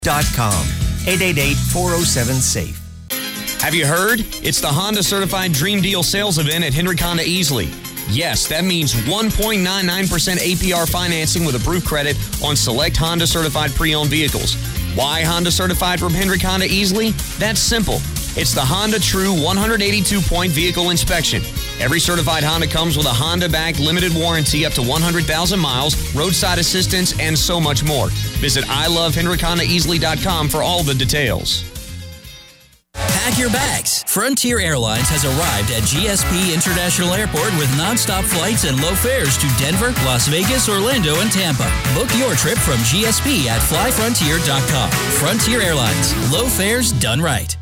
888-407-SAFE. Have you heard? It's the Honda Certified Dream Deal sales event at Hendrick Honda Easley. Yes, that means 1.99% APR financing with approved credit on select Honda Certified pre-owned vehicles. Why Honda Certified from Hendrick Honda Easley? That's simple. It's the Honda True 182-point vehicle inspection. Every certified Honda comes with a Honda-backed limited warranty up to 100,000 miles, roadside assistance, and so much more. Visit ilovehendrickhondaeasley.com for all the details. Pack your bags. Frontier Airlines has arrived at GSP International Airport with nonstop flights and low fares to Denver, Las Vegas, Orlando, and Tampa. Book your trip from GSP at flyfrontier.com. Frontier Airlines. Low fares done right.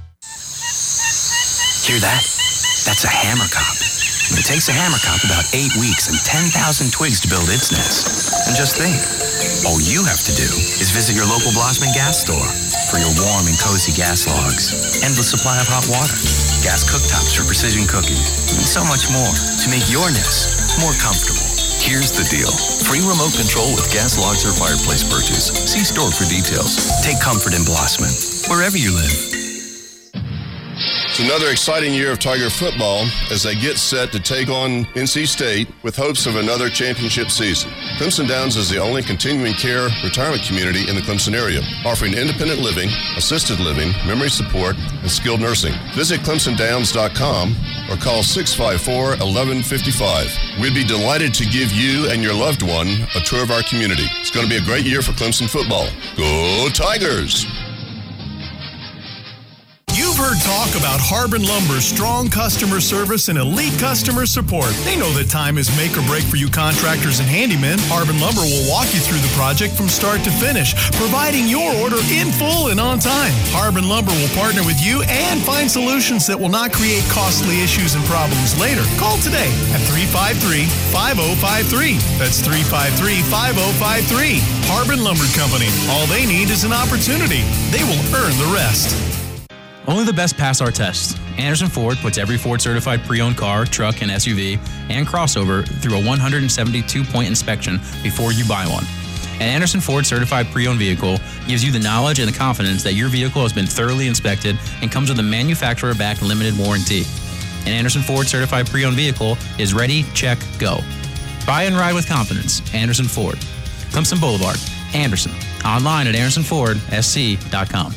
Hear that? That's a hammercop. It takes a hammercop about 8 weeks and 10,000 twigs to build its nest. And just think, all you have to do is visit your local Blossman gas store for your warm and cozy gas logs, endless supply of hot water, gas cooktops for precision cooking, and so much more to make your nest more comfortable. Here's the deal. Free remote control with gas logs or fireplace purchase. See store for details. Take comfort in Blossman, wherever you live. It's another exciting year of Tiger football as they get set to take on NC State with hopes of another championship season. Clemson Downs is the only continuing care retirement community in the Clemson area, offering independent living, assisted living, memory support, and skilled nursing. Visit ClemsonDowns.com or call 654-1155. We'd be delighted to give you and your loved one a tour of our community. It's going to be a great year for Clemson football. Go Tigers! You've heard talk about Harbin Lumber's strong customer service and elite customer support. They know that time is make or break for you contractors and handymen. Harbin Lumber will walk you through the project from start to finish, providing your order in full and on time. Harbin Lumber will partner with you and find solutions that will not create costly issues and problems later. Call today at 353-5053. That's 353-5053. Harbin Lumber Company. All they need is an opportunity. They will earn the rest. Only the best pass our test. Anderson Ford puts every Ford-certified pre-owned car, truck, and SUV and crossover through a 172-point inspection before you buy one. An Anderson Ford certified pre-owned vehicle gives you the knowledge and the confidence that your vehicle has been thoroughly inspected and comes with a manufacturer-backed limited warranty. An Anderson Ford certified pre-owned vehicle is ready, check, go. Buy and ride with confidence. Anderson Ford. Clemson Boulevard, Anderson. Online at AndersonFordSC.com.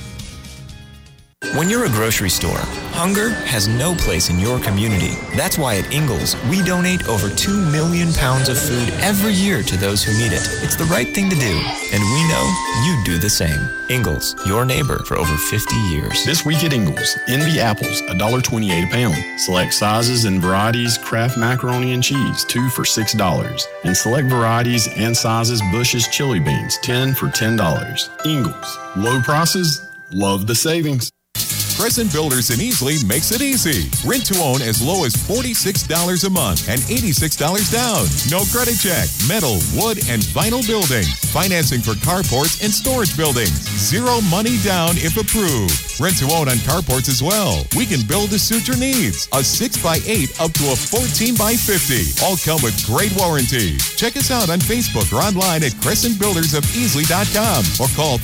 When you're a grocery store, hunger has no place in your community. That's why at Ingles, we donate over 2 million pounds of food every year to those who need it. It's the right thing to do, and we know you'd do the same. Ingles, your neighbor for over 50 years. This week at Ingles, Envy apples, $1.28 a pound. Select sizes and varieties, Kraft macaroni and cheese, 2 for $6. And select varieties and sizes, Bush's chili beans, 10 for $10. Ingles, low prices, love the savings. Crescent Builders in Easley makes it easy. Rent to own as low as $46 a month and $86 down. No credit check. Metal, wood, and vinyl building. Financing for carports and storage buildings. Zero money down if approved. Rent to own on carports as well. We can build to suit your needs. A 6x8 up to a 14x50. All come with great warranty. Check us out on Facebook or online at CrescentBuildersofEasley.com or call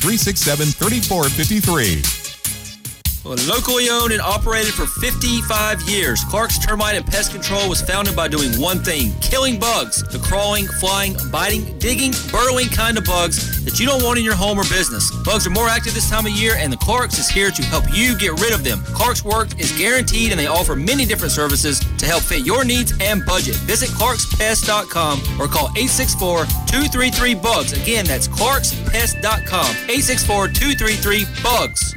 367-3453. Locally owned and operated for 55 years, Clark's Termite and Pest Control was founded by doing one thing: killing bugs. The crawling, flying, biting, digging, burrowing kind of bugs that you don't want in your home or business. Bugs are more active this time of year, and the Clark's is here to help you get rid of them. Clark's work is guaranteed, and they offer many different services to help fit your needs and budget. Visit ClarksPest.com or call 864-233-BUGS. Again, that's ClarksPest.com, 864-233-BUGS.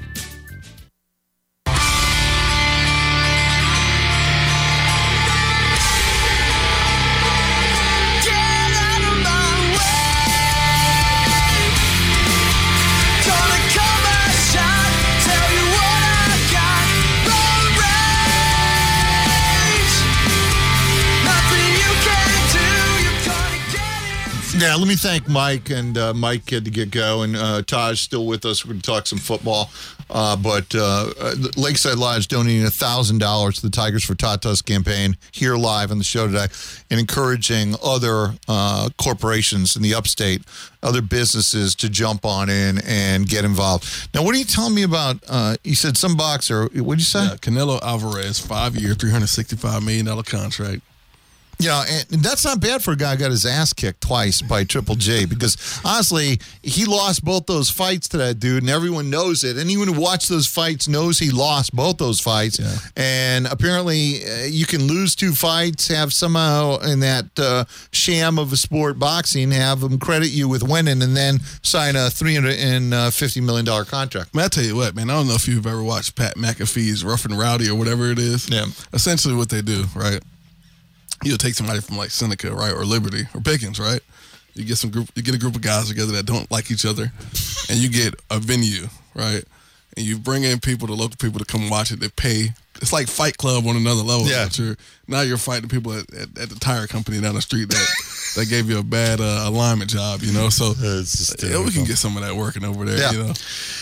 Yeah, let me thank Mike, and Mike had to get going. Taj still with us. We're going to talk some football. But Lakeside Lodge donating $1,000 to the Tigers for Tatas campaign here live on the show today, and encouraging other corporations in the upstate, other businesses to jump on in and get involved. Now, what are you telling me about? You said some boxer. What did you say? Yeah, Canelo Alvarez, 5-year, $365 million contract. Yeah, and that's not bad for a guy who got his ass kicked twice by Triple G, because honestly, he lost both those fights to that dude, and everyone knows it. Anyone who watched those fights knows he lost both those fights. Yeah. And apparently, you can lose 2 fights, have somehow in that sham of a sport, boxing, have them credit you with winning, and then sign a $350 million contract. Man, I tell you what, man, I don't know if you've ever watched Pat McAfee's Rough and Rowdy or whatever it is. Yeah. Essentially what they do, right? You'll take somebody from like Seneca, right, or Liberty, or Pickens, right? You get a group of guys together that don't like each other, and you get a venue, right? And you bring in the local people to come watch it. They pay. It's like Fight Club on another level. Yeah. Now you're fighting people at the tire company down the street that gave you a bad alignment job, you know? So we can get some of that working over there, you know?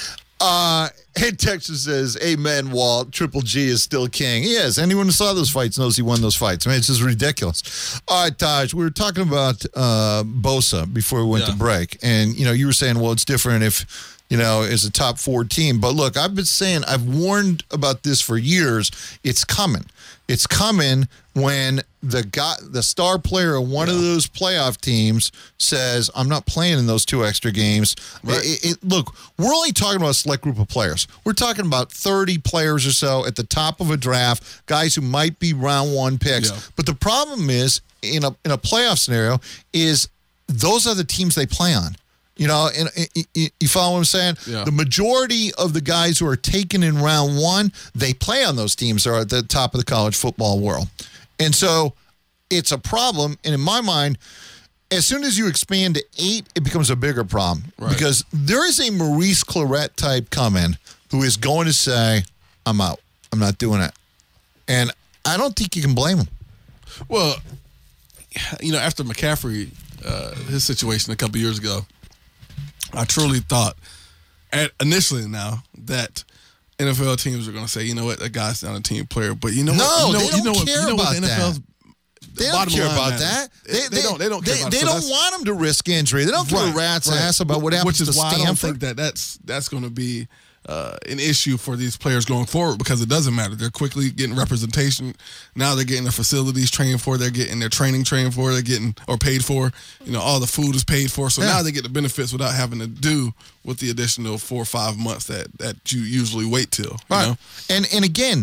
Hey, Texas says, amen, Walt. Triple G is still king. He is. Anyone who saw those fights knows he won those fights. I mean, it's just ridiculous. All right, Taj, we were talking about Bosa before we went to break. And, you were saying, well, it's different if, it's a top 4 team. But look, I've been saying, I've warned about this for years. It's coming. It's coming when the star player of one of those playoff teams says, I'm not playing in those 2 extra games. Right. Look, we're only talking about a select group of players. We're talking about 30 players or so at the top of a draft, guys who might be round 1 picks. Yeah. But the problem is, in a playoff scenario, is those are the teams they play on. And you follow what I'm saying? Yeah. The majority of the guys who are taken in round 1, they play on those teams that are at the top of the college football world. And so it's a problem. And in my mind, as soon as you expand to 8, it becomes a bigger problem. Right. Because there is a Maurice Clarett type coming who is going to say, I'm out. I'm not doing it. And I don't think you can blame him. Well, after McCaffrey, his situation a couple years ago, I truly thought, initially now, that NFL teams are going to say, you know what, that guy's not a team player. But they don't care about that. They don't care about that. They don't care about that. They don't want him to risk injury. They don't give a rat's ass about what happens to Stanford. Which is why I don't think that's going to be an issue for these players going forward, because it doesn't matter. They're quickly getting representation. Now they're getting their facilities trained for. They're getting their training trained for. They're getting or paid for. All the food is paid for. So now they get the benefits without having to do with the additional 4 or 5 months that you usually wait till. Right. And again,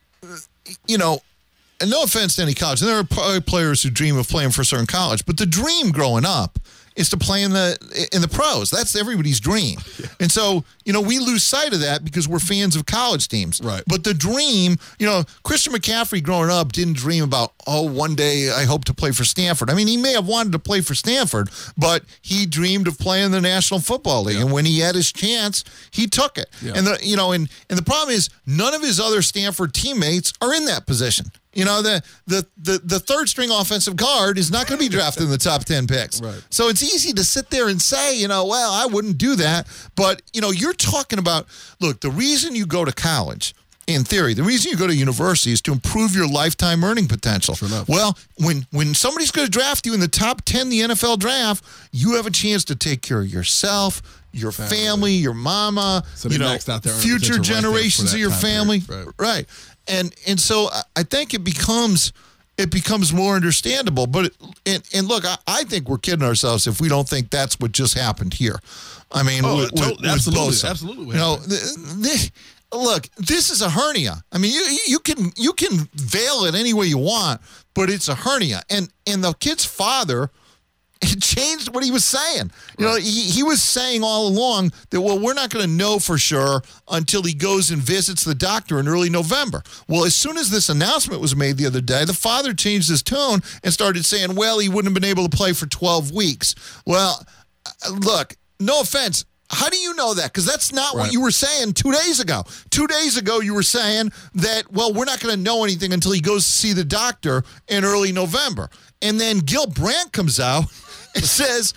and no offense to any college, and there are probably players who dream of playing for a certain college, but the dream growing up is to play in the pros. That's everybody's dream. Yeah. And so, we lose sight of that because we're fans of college teams. Right. But the dream, Christian McCaffrey growing up didn't dream about, one day I hope to play for Stanford. I mean, he may have wanted to play for Stanford, but he dreamed of playing in the National Football League. Yeah. And when he had his chance, he took it. Yeah. And the problem is none of his other Stanford teammates are in that position. The third string offensive guard is not going to be drafted in the top 10 picks. Right. So it's easy to sit there and say, well, I wouldn't do that. But, you're talking about, look, the reason you go to college, in theory, the reason you go to university is to improve your lifetime earning potential. Sure enough. Well, when somebody's going to draft you in the top 10 in the NFL draft, you have a chance to take care of yourself, your family, your mama, so maxed out their future generations of your family. Right. And so I think it becomes more understandable. But look, I think we're kidding ourselves if we don't think that's what just happened here. I mean, with Bosa. Absolutely. Look, this is a hernia. I mean, you can veil it any way you want, but it's a hernia. And the kid's father, it changed what he was saying. Right. He was saying all along that, well, we're not going to know for sure until he goes and visits the doctor in early November. Well, as soon as this announcement was made the other day, the father changed his tone and started saying, well, he wouldn't have been able to play for 12 weeks. Well, look, no offense. How do you know that? Because that's not what you were saying 2 days ago. 2 days ago, you were saying that, well, we're not going to know anything until he goes to see the doctor in early November. And then Gil Brandt comes out says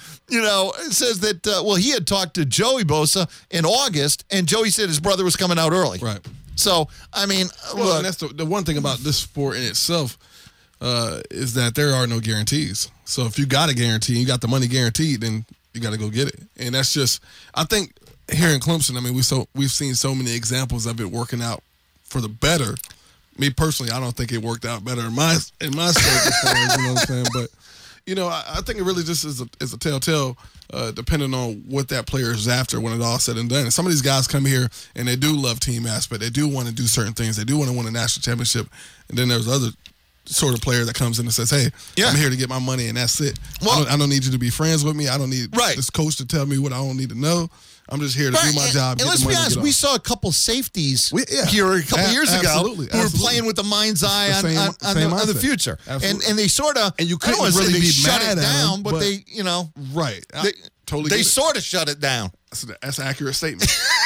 that, he had talked to Joey Bosa in August, and Joey said his brother was coming out early. Right. So, I mean, well, and that's the one thing about this sport in itself is that there are no guarantees. So if you got a guarantee, you got the money guaranteed, then you got to go get it. And that's just, I think here in Clemson, I mean, we've seen so many examples of it working out for the better. Me personally, I don't think it worked out better in my circumstances, you know what I'm saying? But, I think it really just is a telltale, depending on what that player is after when it's all said and done. And some of these guys come here and they do love team aspect. They do want to do certain things. They do want to win a national championship. And then there's other sort of player that comes in and says, hey, I'm here to get my money and that's it. Well, I don't need you to be friends with me. I don't need this coach to tell me what I don't need to know. I'm just here to do my job. And let's be honest, we saw a couple safeties here a couple years ago who were playing with the mind's eye on the future. Absolutely. And they sort of, and you couldn't really be shut mad it down, them, but they, right. They sort of shut it down. That's an accurate statement.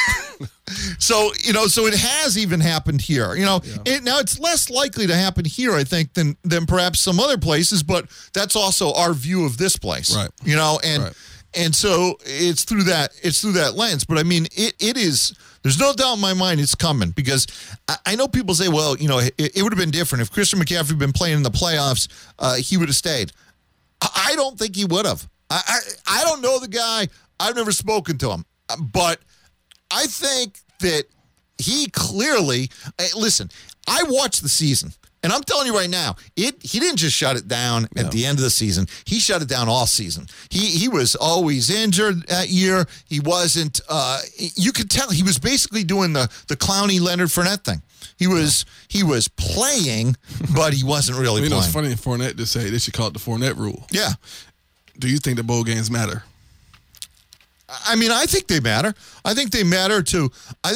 So it has even happened here. Now it's less likely to happen here, I think, than perhaps some other places, but that's also our view of this place. Right. And so it's through that lens. But I mean, it is, there's no doubt in my mind it's coming, because I know people say, well, it would have been different. If Christian McCaffrey had been playing in the playoffs, he would have stayed. I don't think he would have. I don't know the guy. I've never spoken to him. But I think that he clearly, listen, I watched the season. And I'm telling you right now, he didn't just shut it down at the end of the season. He shut it down all season. He was always injured that year. He wasn't. You could tell he was basically doing the Clowney Leonard Fournette thing. He was playing, but he wasn't really playing. It's funny in Fournette to say they should call it the Fournette rule. Yeah. Do you think the bowl games matter? I mean, I think they matter. I think they matter to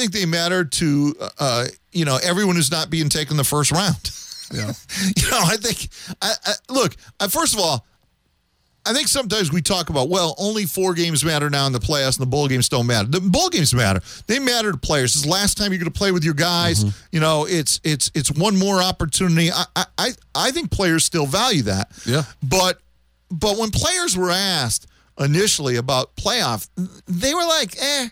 everyone who's not being taken the first round. Yeah. I think, look, first of all, I think sometimes we talk about, well, only 4 games matter now in the playoffs and the bowl games don't matter. The bowl games matter. They matter to players. This is the last time you're going to play with your guys. Mm-hmm. It's one more opportunity. I think players still value that. Yeah. But when players were asked initially about playoff, they were like,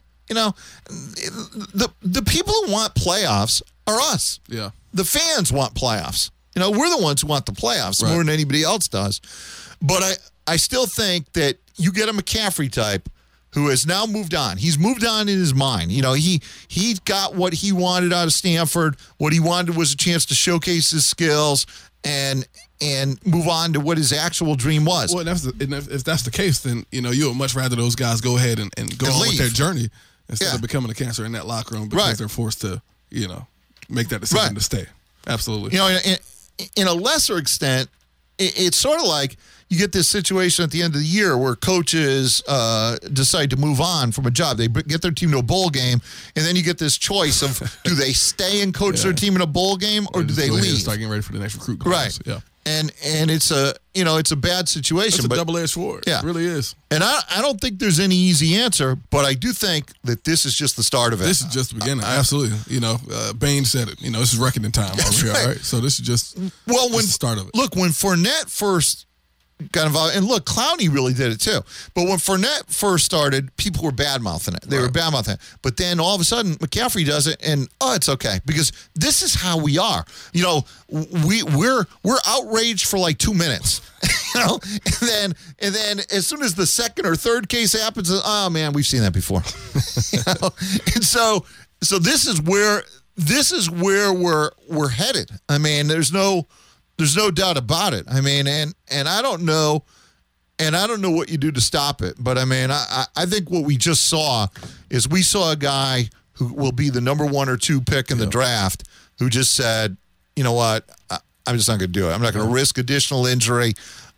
the people who want playoffs are us. Yeah. The fans want playoffs. We're the ones who want the playoffs more than anybody else does. But I still think that you get a McCaffrey type who has now moved on. He's moved on in his mind. He got what he wanted out of Stanford. What he wanted was a chance to showcase his skills and move on to what his actual dream was. Well, if that's the case, then you would much rather those guys go ahead and go on with their journey instead of becoming a cancer in that locker room because they're forced to make that decision to stay. Absolutely. In a lesser extent, it's sort of like you get this situation at the end of the year where coaches decide to move on from a job. They get their team to a bowl game, and then you get this choice of do they stay and coach their team in a bowl game or do they leave? Start getting ready for the next recruit class. Right. Yeah. And it's a bad situation. It's a double-edged sword. Yeah. It really is. And I don't think there's any easy answer, but I do think that this is just the start of it. This is just the beginning. Absolutely. Bain said it. This is reckoning time over here, right? So this is just the start of it. Look, when Fournette first got involved, and look, Clowney really did it too. But when Fournette first started, people were bad-mouthing it. They were bad-mouthing it. But then all of a sudden, McCaffrey does it, and it's okay because this is how we are. We're outraged for like 2 minutes, and then as soon as the second or third case happens, oh man, we've seen that before. And so this is where we're headed. I mean, there's no doubt about it. I mean, and I don't know what you do to stop it. But I mean, I think what we just saw is we saw a guy who will be the number 1 or 2 pick in the draft who just said, you know what, I'm just not going to do it. I'm not going to risk additional injury.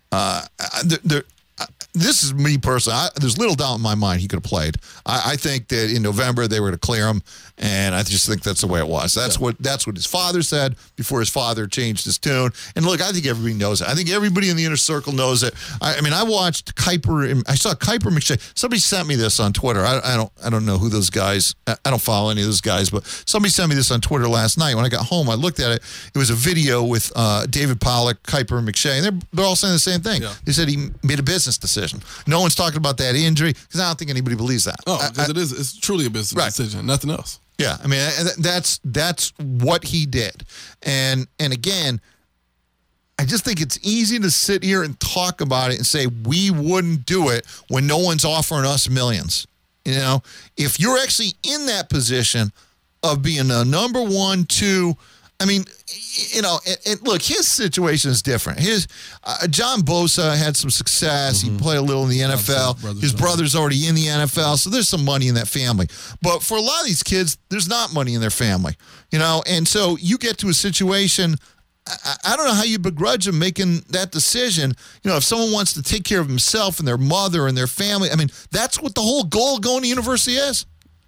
This is me personally. There's little doubt in my mind he could have played. I think that in November they were going to clear him, and I just think that's the way it was. That's what his father said before his father changed his tune. And look, I think everybody knows it. I think everybody in the inner circle knows it. I mean, I watched Kuiper, and I saw Kuiper McShay. Somebody sent me this on Twitter. I don't know who those guys. I don't follow any of those guys, but somebody sent me this on Twitter last night. When I got home, I looked at it. It was a video with David Pollack, Kuiper, and McShay, and they're all saying the same thing. Yeah. They said he made a business decision. decision. No one's talking about that injury because I don't think anybody believes that. Oh, because it's truly a business decision, nothing else. Yeah, I mean, that's what he did. And again, I just think it's easy to sit here and talk about it and say we wouldn't do it when no one's offering us millions. You know, if you're actually in that position of being a number 1, 2, I mean, you know, and look, his situation is different. John Bosa had some success. He played a little in the NFL. His brother's already in the NFL, so there's some money in that family. But for a lot of these kids, there's not money in their family, you know, and so you get to a situation. I don't know how you begrudge them making that decision. You know, if someone wants to take care of himself and their mother and their family, I mean, that's what the whole goal of going to university is.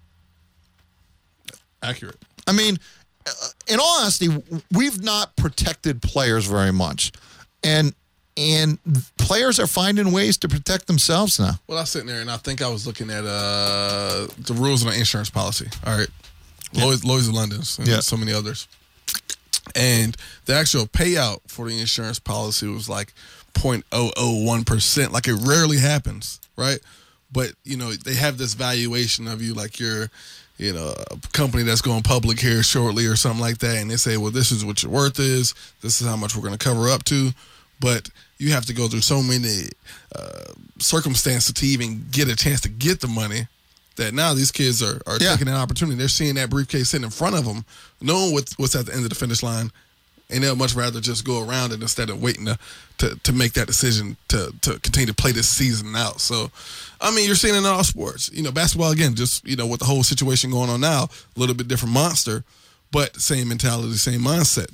Accurate. I mean, in all honesty, we've not protected players very much. And players are finding ways to protect themselves now. Well, I was sitting there and I think I was looking at the rules on the insurance policy. All right. Lloyd's of London's and so many others. And the actual payout for the insurance policy was like 0.001%. Like it rarely happens, right? But, you know, they have this valuation of you like you're, you know, a company that's going public here shortly or something like that. And they say, well, this is what your worth is. This is how much we're going to cover up to. But you have to go through so many circumstances to even get a chance to get the money that now these kids are taking that opportunity. They're seeing that briefcase sitting in front of them, knowing what's at the end of the finish line, and they'll much rather just go around it instead of waiting to make that decision to continue to play this season out. So, I mean, you're seeing it in all sports. You know, basketball, again, just, you know, with the whole situation going on now, a little bit different monster, but same mentality, same mindset.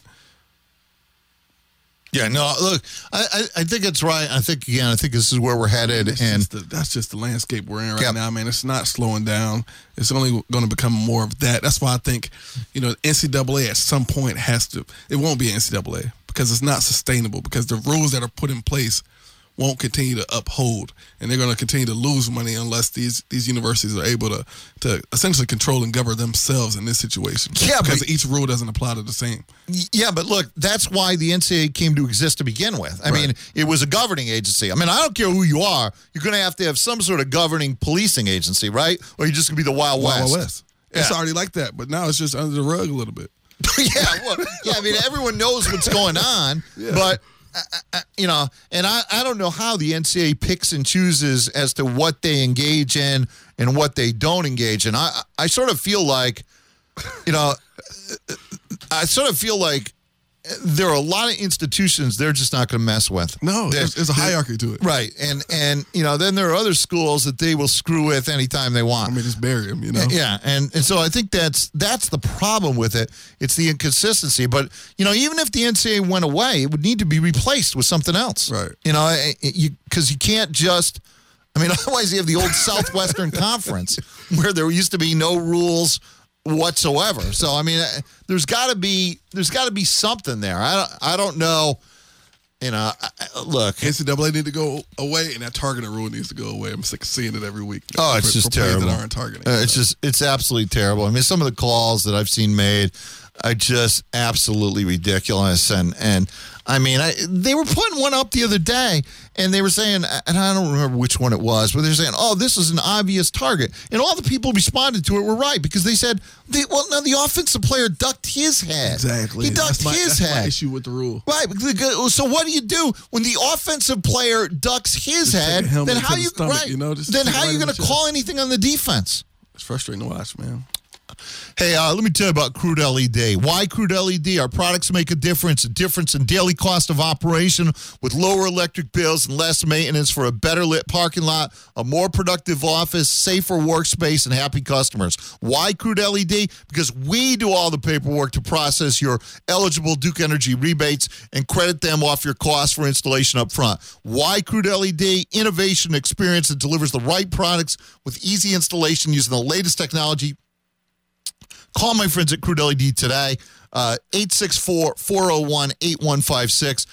Yeah, no, look, I think it's right. I think this is where we're headed. That's just the landscape we're in right now, man. It's not slowing down. It's only going to become more of that. That's why I think, you know, NCAA at some point it won't be NCAA because it's not sustainable, because the rules that are put in place won't continue to uphold, and they're going to continue to lose money unless these universities are able to essentially control and govern themselves in this situation. Yeah, because each rule doesn't apply to the same. Yeah, but look, that's why the NCAA came to exist to begin with. I mean, it was a governing agency. I mean, I don't care who you are, you're going to have some sort of governing policing agency, right? Or you're just going to be the Wild West. It's already like that, but now it's just under the rug a little bit. I mean, everyone knows what's going on, but you know, and I don't know how the NCAA picks and chooses as to what they engage in and what they don't engage in. I sort of feel like, you know, there are a lot of institutions they're just not going to mess with. No, there's a hierarchy to it. Right. And you know, then there are other schools that they will screw with anytime they want. I mean, just bury them, you know? Yeah. And so I think that's the problem with it. It's the inconsistency. But, you know, even if the NCAA went away, it would need to be replaced with something else. Right. You know, because you can't just, I mean, otherwise you have the old Southwestern Conference where there used to be no rules whatsoever. So I mean, there's got to be something there. I don't know. You know, look, NCAA need to go away, and that targeting rule needs to go away. I'm sick of seeing it every week. Oh, it's just terrible. That aren't targeting. It's absolutely terrible. I mean, some of the calls that I've seen made are just absolutely ridiculous. And I mean, they were putting one up the other day, and they were saying, and I don't remember which one it was, but they're saying, oh, this is an obvious target. And all the people responded to it were right, because they said, now the offensive player ducked his head. Exactly. He ducked his head. That's my issue with the rule. Right. So what do you do when the offensive player ducks his head? Then how you going to call anything on the defense? It's frustrating to watch, man. Hey, let me tell you about Crude LED. Why Crude LED? Our products make a difference in daily cost of operation with lower electric bills and less maintenance for a better lit parking lot, a more productive office, safer workspace, and happy customers. Why Crude LED? Because we do all the paperwork to process your eligible Duke Energy rebates and credit them off your costs for installation up front. Why Crude LED? Innovation experience that delivers the right products with easy installation using the latest technology. Call my friends at Crude LED today, 864-401-8156,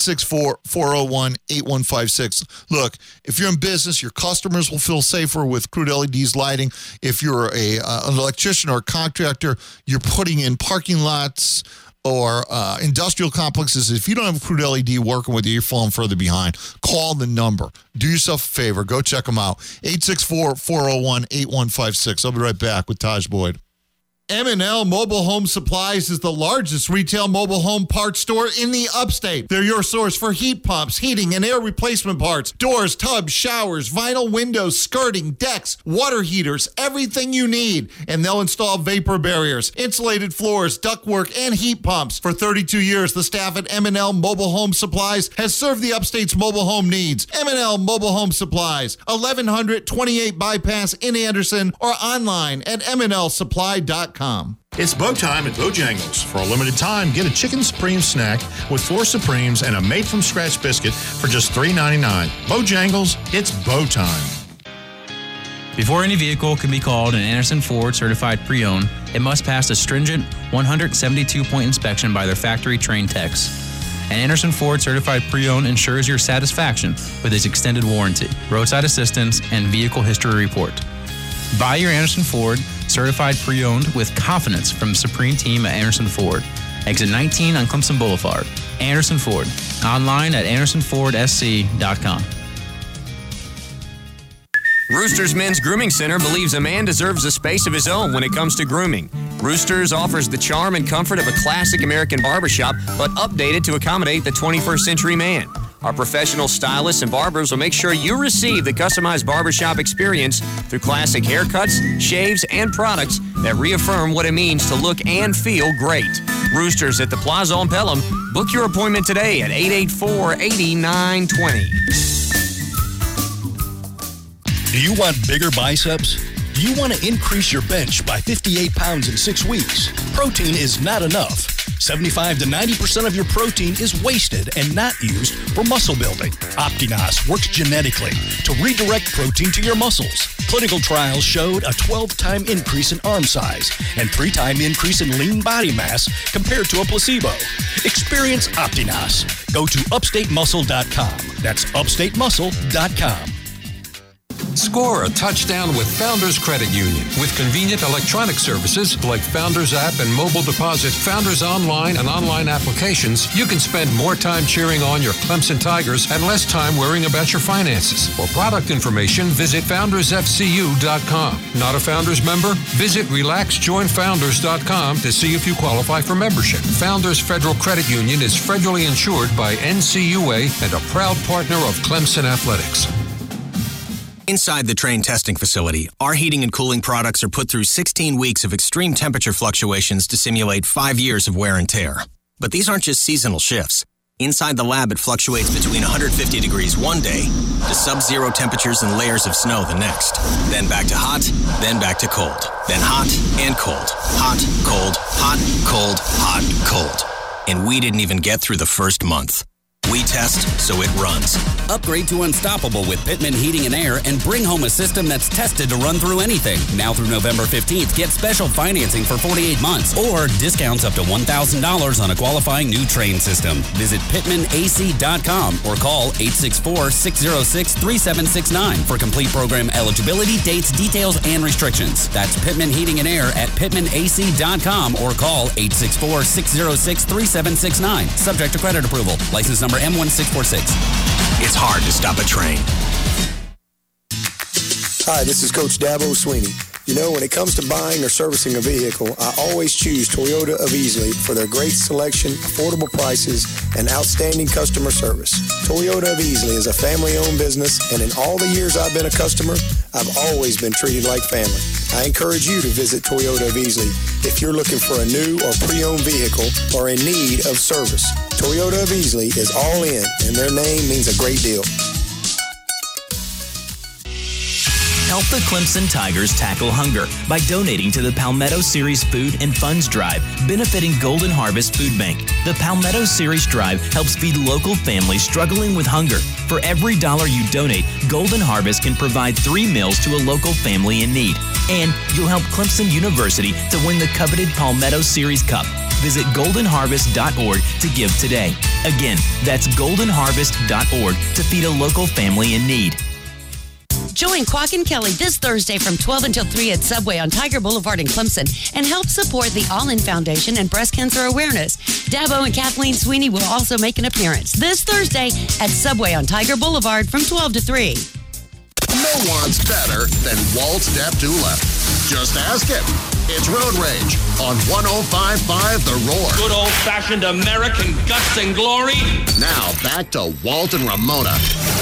864-401-8156. Look, if you're in business, your customers will feel safer with Crude LED's lighting. If you're an electrician or a contractor, you're putting in parking lots, or industrial complexes, if you don't have Crude LED working with you, you're falling further behind. Call the number. Do yourself a favor. Go check them out. 864-401-8156. I'll be right back with Taj Boyd. M&L Mobile Home Supplies is the largest retail mobile home parts store in the upstate. They're your source for heat pumps, heating, and air replacement parts, doors, tubs, showers, vinyl windows, skirting, decks, water heaters, everything you need. And they'll install vapor barriers, insulated floors, ductwork, and heat pumps. For 32 years, the staff at M&L Mobile Home Supplies has served the upstate's mobile home needs. M&L Mobile Home Supplies, 1128 Bypass in Anderson, or online at mnlsupply.com. It's bow time at Bojangles. For a limited time, get a chicken supreme snack with 4 Supremes and a made-from-scratch biscuit for just $3.99. Bojangles, it's bow time. Before any vehicle can be called an Anderson Ford certified pre-owned, it must pass a stringent 172-point inspection by their factory-trained techs. An Anderson Ford certified pre-owned ensures your satisfaction with its extended warranty, roadside assistance, and vehicle history report. Buy your Anderson Ford certified pre-owned with confidence from the Supreme team at Anderson Ford. Exit 19 on Clemson Boulevard. Anderson Ford. Online at andersonfordsc.com. Roosters Men's Grooming Center believes a man deserves a space of his own when it comes to grooming. Roosters offers the charm and comfort of a classic American barbershop, but updated to accommodate the 21st century man. Our professional stylists and barbers will make sure you receive the customized barbershop experience through classic haircuts, shaves, and products that reaffirm what it means to look and feel great. Roosters at the Plaza on Pelham. Book your appointment today at 884-8920. Do you want bigger biceps? Do you want to increase your bench by 58 pounds in 6 weeks? Protein is not enough. 75 to 90% of your protein is wasted and not used for muscle building. Optinos works genetically to redirect protein to your muscles. Clinical trials showed a 12-time increase in arm size and 3-time increase in lean body mass compared to a placebo. Experience Optinos. Go to upstatemuscle.com. That's upstatemuscle.com. Score a touchdown with Founders Credit Union. With convenient electronic services like Founders app and mobile deposit, Founders online and online applications, you can spend more time cheering on your Clemson Tigers and less time worrying about your finances. For product information, visit foundersfcu.com. Not a Founders member? Visit relaxjoinfounders.com to see if you qualify for membership. Founders Federal Credit Union is federally insured by NCUA and a proud partner of Clemson Athletics. Inside the Trane testing facility, our heating and cooling products are put through 16 weeks of extreme temperature fluctuations to simulate 5 years of wear and tear. But these aren't just seasonal shifts. Inside the lab, it fluctuates between 150 degrees one day to sub-zero temperatures and layers of snow the next. Then back to hot, then back to cold. Then hot and cold. Hot, cold, hot, cold, hot, cold. And we didn't even get through the first month. We test so it runs. Upgrade to Unstoppable with Pittman Heating and Air and bring home a system that's tested to run through anything. Now through November 15th, get special financing for 48 months or discounts up to $1,000 on a qualifying new Trane system. Visit PittmanAC.com or call 864-606-3769 for complete program eligibility, dates, details, and restrictions. That's Pittman Heating and Air at PittmanAC.com or call 864-606-3769. Subject to credit approval. License number M1646. It's hard to stop a train. Hi, this is Coach Dabo Sweeney. You know, when it comes to buying or servicing a vehicle, I always choose Toyota of Easley for their great selection, affordable prices, and outstanding customer service. Toyota of Easley is a family-owned business, and in all the years I've been a customer, I've always been treated like family. I encourage you to visit Toyota of Easley if you're looking for a new or pre-owned vehicle or in need of service. Toyota of Easley is all in, and their name means a great deal. Help the Clemson Tigers tackle hunger by donating to the Palmetto Series Food and Funds Drive, benefiting Golden Harvest Food Bank. The Palmetto Series Drive helps feed local families struggling with hunger. For every $1 you donate, Golden Harvest can provide 3 meals to a local family in need. And you'll help Clemson University to win the coveted Palmetto Series Cup. Visit goldenharvest.org to give today. Again, that's goldenharvest.org to feed a local family in need. Join Quack and Kelly this Thursday from 12 until 3 at Subway on Tiger Boulevard in Clemson and help support the All-In Foundation and breast cancer awareness. Dabo and Kathleen Sweeney will also make an appearance this Thursday at Subway on Tiger Boulevard from 12 to 3. No one's better than Walt Deptula. Just ask him. It's Road Rage on 105.5 The Roar. Good old-fashioned American guts and glory. Now back to Walt and Ramona.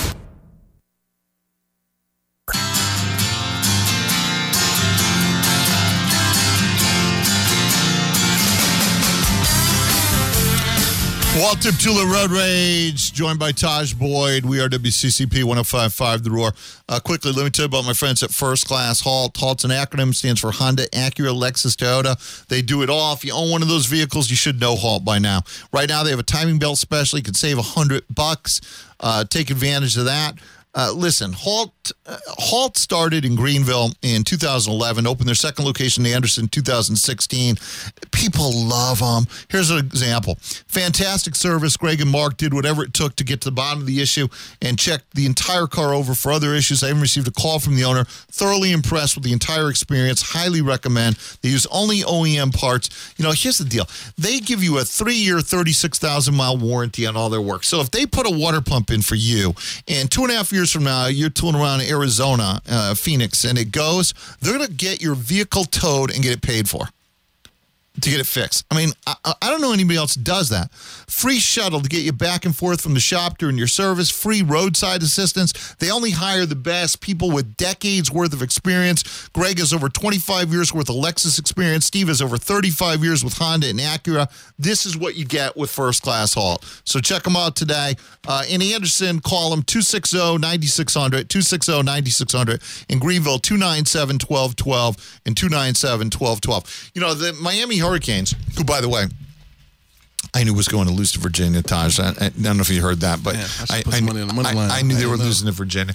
Walt Deptula, Road Rage, joined by Taj Boyd. We are WCCP 105.5 The Roar. Quickly, let me tell you about my friends at First Class Halt. Halt's an acronym, stands for Honda, Acura, Lexus, Toyota. They do it all. If you own one of those vehicles, you should know Halt by now. Right now, they have a timing belt special. You can save $100. Take advantage of that. Listen, Halt started in Greenville in 2011, opened their second location in Anderson in 2016. People love them. Here's an example. Fantastic service. Greg and Mark did whatever it took to get to the bottom of the issue and checked the entire car over for other issues. I even received a call from the owner. Thoroughly impressed with the entire experience. Highly recommend. They use only OEM parts. You know, here's the deal. They give you a 3-year, 36,000-mile warranty on all their work. So if they put a water pump in for you and 2.5 years from now, you're tooling around Arizona, Phoenix, and it goes, they're going to get your vehicle towed and get it paid for to get it fixed. I mean, I don't know anybody else does that. Free shuttle to get you back and forth from the shop during your service. Free roadside assistance. They only hire the best people with decades worth of experience. Greg has over 25 years worth of Lexus experience. Steve has over 35 years with Honda and Acura. This is what you get with First Class Halt. So check them out today. In Anderson, call them 260-9600, 260-9600. In Greenville, 297-1212 and 297-1212. You know, the Miami Hurricanes, who, by the way, I knew was going to lose to Virginia, Taj. I don't know if you heard that, but I knew they were losing to Virginia.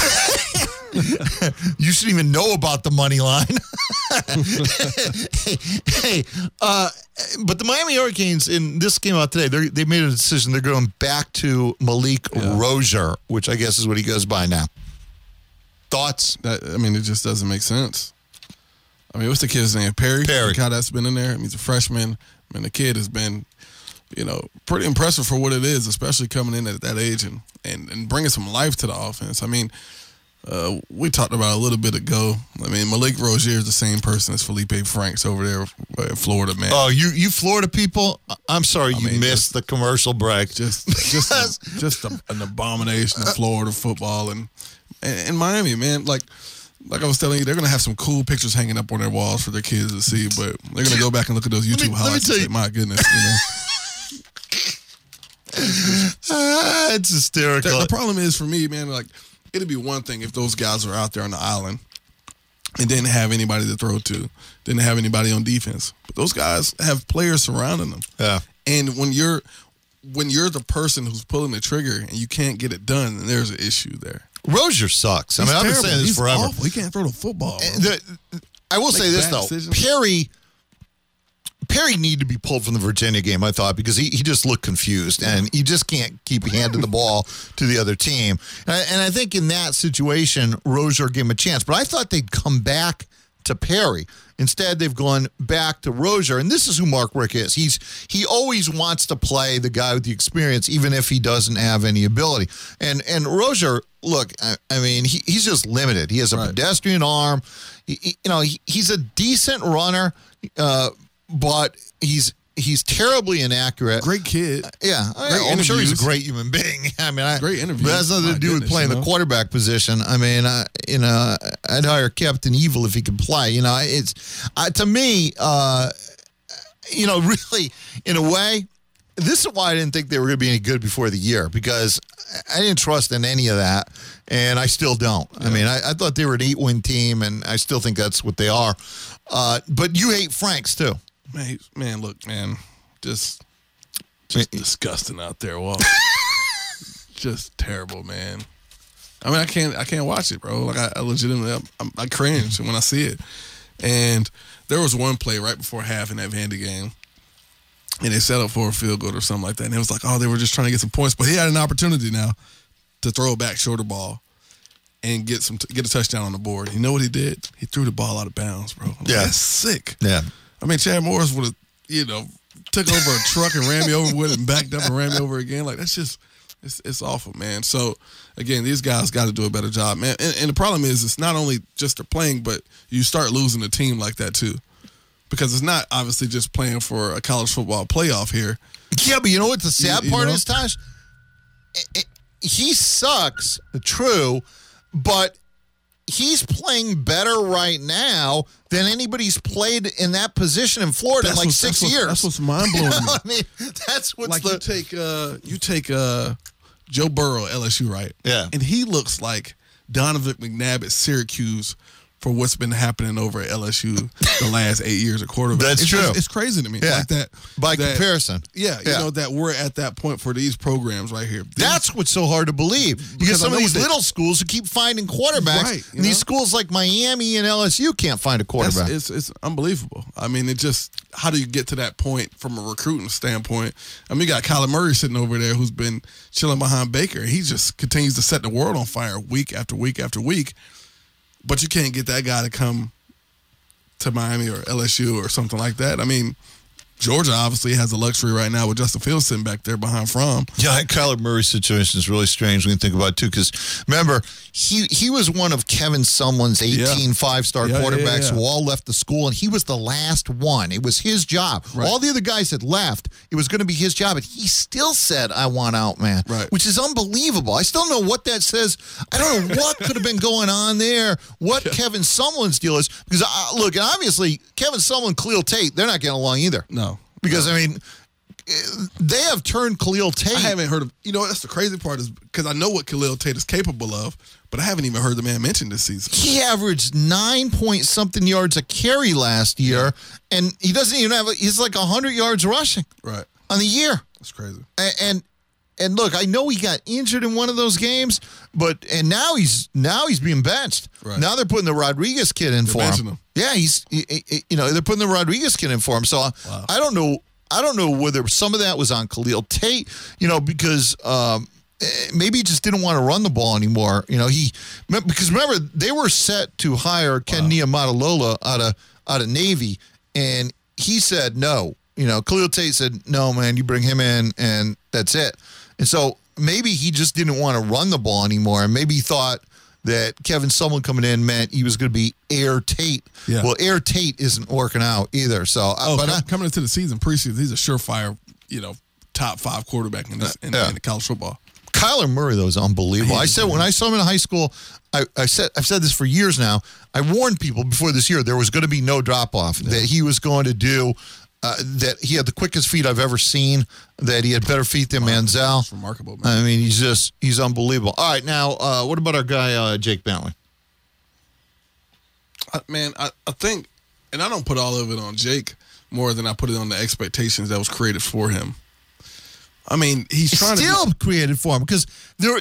You shouldn't even know about the money line. But the Miami Hurricanes, and this came out today, they made a decision. They're going back to Malik Rozier, which I guess is what he goes by now. Thoughts? It just doesn't make sense. I mean, what's the kid's name? Perry. Look how that's been in there. I mean, he's a freshman. I mean, the kid has been, pretty impressive for what it is, especially coming in at that age and bringing some life to the offense. I mean, we talked about it a little bit ago. I mean, Malik Rozier is the same person as Felipe Franks over there in Florida, man. Oh, you Florida people? I'm sorry you missed the commercial break. Just an abomination of Florida football and Miami, man. Like I was telling you, they're going to have some cool pictures hanging up on their walls for their kids to see, but they're going to go back and look at those YouTube highlights and say, my goodness, It's hysterical. The problem is for me, man, it'd be one thing if those guys were out there on the island and didn't have anybody to throw to, didn't have anybody on defense. But those guys have players surrounding them. Yeah. And when you're the person who's pulling the trigger and you can't get it done, then there's an issue there. Rozier sucks. I've been saying this forever. Awful. He can't throw the football. I will say this, though. Decisions. Perry needed to be pulled from the Virginia game, I thought, because he just looked confused, and he just can't keep handing the ball to the other team. And I think in that situation, Rozier gave him a chance. But I thought they'd come back to Perry. Instead, they've gone back to Rozier, and this is who Mark Richt is. He always wants to play the guy with the experience, even if he doesn't have any ability. And Rozier, look, I mean, he's just limited. He has a pedestrian arm. He's a decent runner, but he's terribly inaccurate. Great kid. Yeah. I'm sure he's a great human being. I mean, great interview. But it has nothing to do with playing the quarterback position. I mean, I'd hire Captain Evil if he could play. It's to me, really, in a way, this is why I didn't think they were going to be any good before the year, because I didn't trust in any of that, and I still don't. Yeah. I mean, I thought they were an 8-win team, and I still think that's what they are. But you hate Franks, too. Man, look, man, just disgusting out there. Well, just terrible, man. I mean, I can't watch it, bro. Like I legitimately, I cringe when I see it. And there was one play right before half in that Vandy game, and they set up for a field goal or something like that. And it was like, oh, they were just trying to get some points, but he had an opportunity now to throw a back shoulder ball, and get a touchdown on the board. You know what he did? He threw the ball out of bounds, bro. That's sick. Yeah. I mean, Chad Morris would have, took over a truck and ran me over with it and backed up and ran me over again. Like, that's just, it's awful, man. So, again, these guys got to do a better job, man. And the problem is it's not only just they're playing, but you start losing a team like that, too. Because it's not obviously just playing for a college football playoff here. Yeah, but you know what the sad part is, Tosh? He sucks, true, but he's playing better right now than anybody's played in that position in Florida in 6 years. That's what's mind-blowing. I mean, that's what's you take Joe Burrow, LSU, right? Yeah. And he looks like Donovan McNabb at Syracuse for what's been happening over at LSU the last 8 years at quarterback. That's true. It's crazy to me. Yeah. Like that. By comparison. Yeah, you know, that we're at that point for these programs right here. That's what's so hard to believe. Because some of these little schools who keep finding quarterbacks, Right, and these schools like Miami and LSU can't find a quarterback. It's unbelievable. I mean, it just, how do you get to that point from a recruiting standpoint? I mean, you got Kyler Murray sitting over there who's been chilling behind Baker. He just continues to set the world on fire week after week after week. But you can't get that guy to come to Miami or LSU or something like that. I mean, Georgia obviously has the luxury right now with Justin Fields sitting back there behind Fromm. Yeah, that Kyler Murray situation is really strange when you think about it, too, because remember, he was one of Kevin Sumlin's 18 five-star quarterbacks who all left the school, and he was the last one. It was his job. Right. All the other guys had left. It was going to be his job, and he still said, I want out, man, which is unbelievable. I still don't know what that says. I don't know what could have been going on there, what Kevin Sumlin's deal is, because, look, and obviously, Kevin Sumlin, Khalil Tate, they're not getting along either. No. Because, I mean, they have turned Khalil Tate. I haven't heard of, that's the crazy part is because I know what Khalil Tate is capable of, but I haven't even heard the man mentioned this season. He averaged 9-point-something yards a carry last year, and he doesn't even have, he's like 100 yards rushing on the year. That's crazy. And look, I know he got injured in one of those games, but now he's being benched. Right. Now they're putting the Rodriguez kid in for him. Yeah, they're putting the Rodriguez kid in for him. So I don't know whether some of that was on Khalil Tate, because maybe he just didn't want to run the ball anymore. Because remember they were set to hire Ken Niumatalolo out of Navy, and he said no. Khalil Tate said, no, man, you bring him in, and that's it. And so maybe he just didn't want to run the ball anymore, and maybe he thought that Kevin Sumlin coming in meant he was going to be Air Tate. Yeah. Well, Air Tate isn't working out either. So, coming into the season, preseason, he's a surefire, top 5 quarterback in the college football. Kyler Murray, though, is unbelievable. I said when I saw him in high school, I've said this for years now. I warned people before this year there was going to be no drop off. That he was going to do. That he had the quickest feet I've ever seen, that he had better feet than Manziel. That's remarkable, man. I mean, he's unbelievable. All right, now, what about our guy, Jake Bentley? I think, and I don't put all of it on Jake more than I put it on the expectations that was created for him. I mean, he's trying still created for him because there,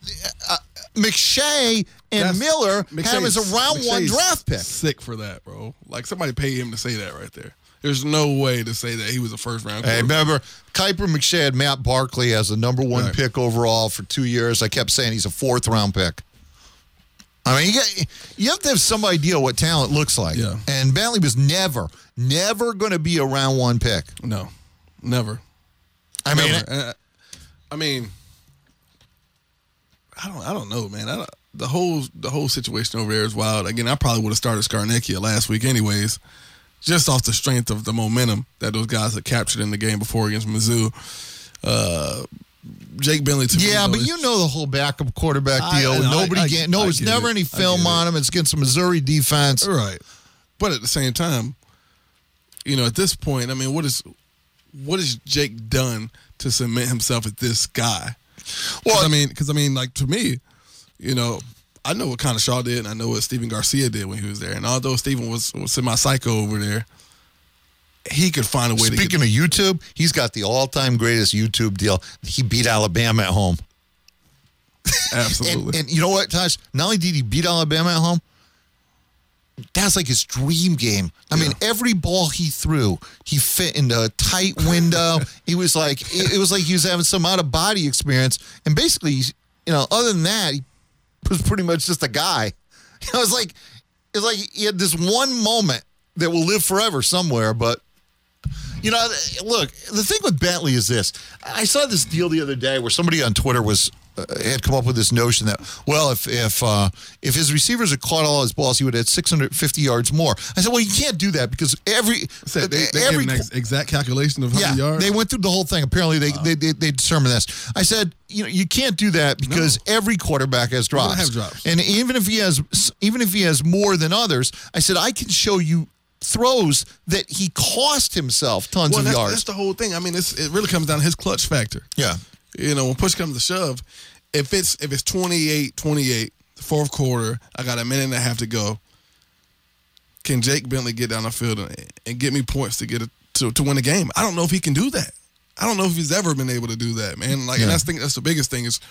McShay and Miller have him as a round 1 draft pick. Sick for that, bro. Like, somebody paid him to say that right there. There's no way to say that he was a first-round quarterback. Hey, remember, Kuiper McShay had Matt Barkley as the number 1 pick overall for 2 years. I kept saying he's a 4th-round pick. I mean, you have to have some idea what talent looks like. Yeah. And Bentley was never going to be a round 1 pick. No, never. I mean, I don't know, man. The whole situation over there is wild. Again, I probably would have started Scarnecchia last week anyways. Just off the strength of the momentum that those guys had captured in the game before against Mizzou. Jake Bentley, to me, but you know the whole backup quarterback deal. There's never any film on him. It's against a Missouri defense. Right. But at the same time, at this point, I mean, what has Jake done to cement himself as this guy? Well, because like, to me, I know what Connor Shaw did, and I know what Steven Garcia did when he was there. And although Steven was semi-psycho over there, he could find a way to get... Speaking of YouTube, he's got the all-time greatest YouTube deal. He beat Alabama at home. Absolutely. and you know what, Tosh? Not only did he beat Alabama at home, that's like his dream game. I mean, every ball he threw, he fit into a tight window. It was like he was having some out-of-body experience. And basically, other than that, was pretty much just a guy. It was like he had this one moment that will live forever somewhere. But, look, the thing with Bentley is this. I saw this deal the other day where somebody on Twitter had come up with this notion that, well, if his receivers had caught all his balls, he would have had 650 yards more. I said, well, you can't do that because they gave an exact calculation of how many yards. They went through the whole thing. Apparently, they determined this. I said, you can't do that because every quarterback has drops. Have drops. And even if he has more than others, I said I can show you throws that he cost himself tons of yards. That's the whole thing. I mean, it really comes down to his clutch factor. Yeah. When push comes to shove, if it's 28, the fourth quarter, I got a minute and a half to go. Can Jake Bentley get down the field and get me points to get to win the game? I don't know if he can do that. I don't know if he's ever been able to do that, man. And that's the biggest thing is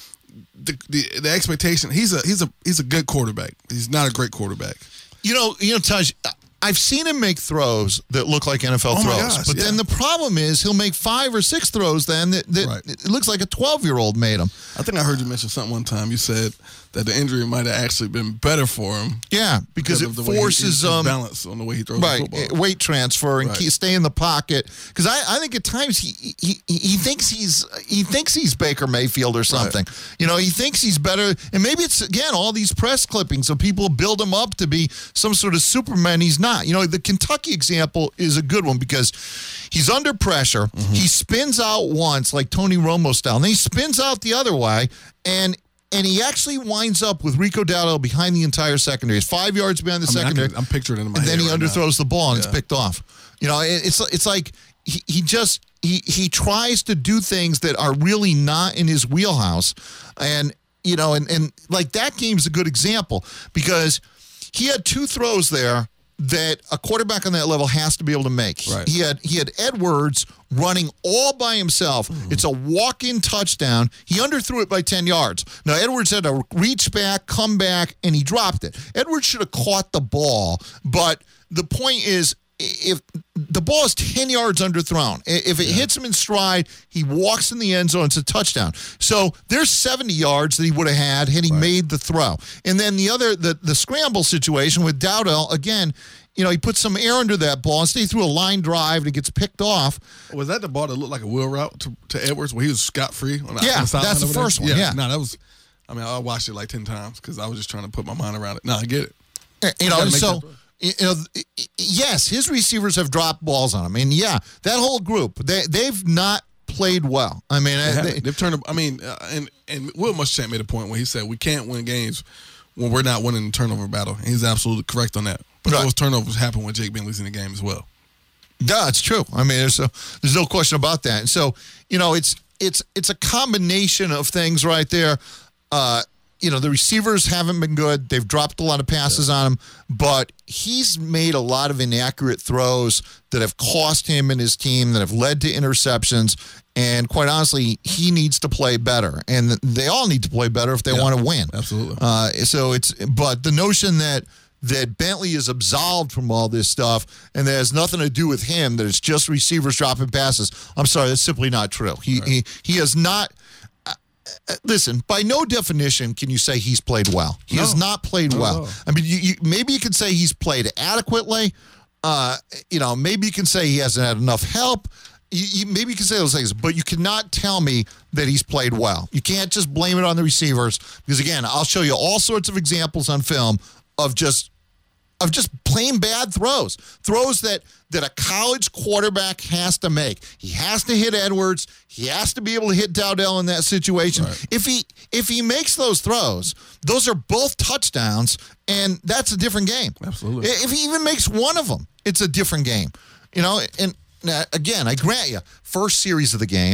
the expectation. He's a good quarterback. He's not a great quarterback. Taj, I've seen him make throws that look like NFL throws. But then the problem is he'll make 5 or 6 throws then that it looks like a 12-year-old made them. I think I heard you mention something one time. You said that the injury might have actually been better for him. Yeah, because it forces balance on the way he throws the football. Weight transfer and stay in the pocket. Because I think at times he thinks he's Baker Mayfield or something. Right. He thinks he's better. And maybe it's, again, all these press clippings of people build him up to be some sort of Superman. He's not. The Kentucky example is a good one because he's under pressure. Mm-hmm. He spins out once like Tony Romo style. And then he spins out the other way and he actually winds up with Rico Dowdell behind the entire secondary. He's 5 yards behind the secondary. I'm picturing it in my head. And then he underthrows now. the ball and it's picked off. It's like he tries to do things that are really not in his wheelhouse. And like that game's a good example because he had 2 throws there that a quarterback on that level has to be able to make. Right. He had Edwards running all by himself. Mm-hmm. It's a walk-in touchdown. He underthrew it by 10 yards. Now, Edwards had to reach back, come back, and he dropped it. Edwards should have caught the ball, but the point is, if the ball is 10 yards underthrown, if it hits him in stride, he walks in the end zone, it's a touchdown. So there's 70 yards that he would have had he made the throw. And then the scramble situation with Dowdell, again, he put some air under that ball. Instead, he threw a line drive and it gets picked off. Was that the ball that looked like a wheel route to Edwards where he was scot-free? On the outside that's the first one. Yeah. No, that was, I watched it like 10 times because I was just trying to put my mind around it. No, I get it. Yes, his receivers have dropped balls on him. And that whole group, they've not played well. I mean, they've turned. And Will Muschamp made a point when he said we can't win games when we're not winning the turnover battle. And he's absolutely correct on that. But those turnovers happen when Jake Bentley's in the game as well. Yeah, it's true. I mean, there's no question about that. And so, it's a combination of things right there. The receivers haven't been good. They've dropped a lot of passes on him, but he's made a lot of inaccurate throws that have cost him and his team, that have led to interceptions. And quite honestly, he needs to play better. And they all need to play better if they want to win. Absolutely. But the notion that Bentley is absolved from all this stuff and that has nothing to do with him, that it's just receivers dropping passes, I'm sorry, that's simply not true. He has not. Listen, by no definition can you say he's played well. He has not played well. I mean, maybe you could say he's played adequately. Maybe you can say he hasn't had enough help. Maybe you can say those things, but you cannot tell me that he's played well. You can't just blame it on the receivers because, again, I'll show you all sorts of examples on film of just plain bad throws that a college quarterback has to make. He has to hit Edwards. He has to be able to hit Dowdell in that situation. Right. If he makes those throws, those are both touchdowns, and that's a different game. Absolutely. If he even makes one of them, it's a different game. And again, I grant you, first series of the game,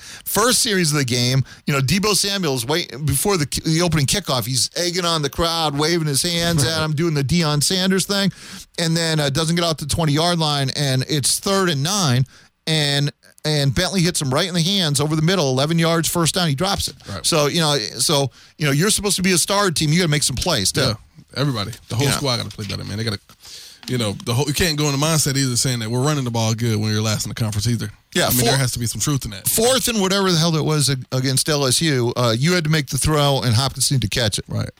Deebo Samuel's before the opening kickoff, he's egging on the crowd, waving his hands at him, doing the Deion Sanders thing, and then doesn't get out to the 20-yard line, and it's 3rd and 9, and Bentley hits him right in the hands over the middle, 11 yards, first down, he drops it. Right. So, you're supposed to be a star team, you got to make some plays, too. Yeah, everybody. The whole squad got to play better, man. They got to you can't go in the mindset either saying that we're running the ball good when you're last in the conference either. Yeah, I mean, there has to be some truth in that. Fourth and whatever the hell it was against LSU, you had to make the throw, and Hopkins needed to catch it. Right.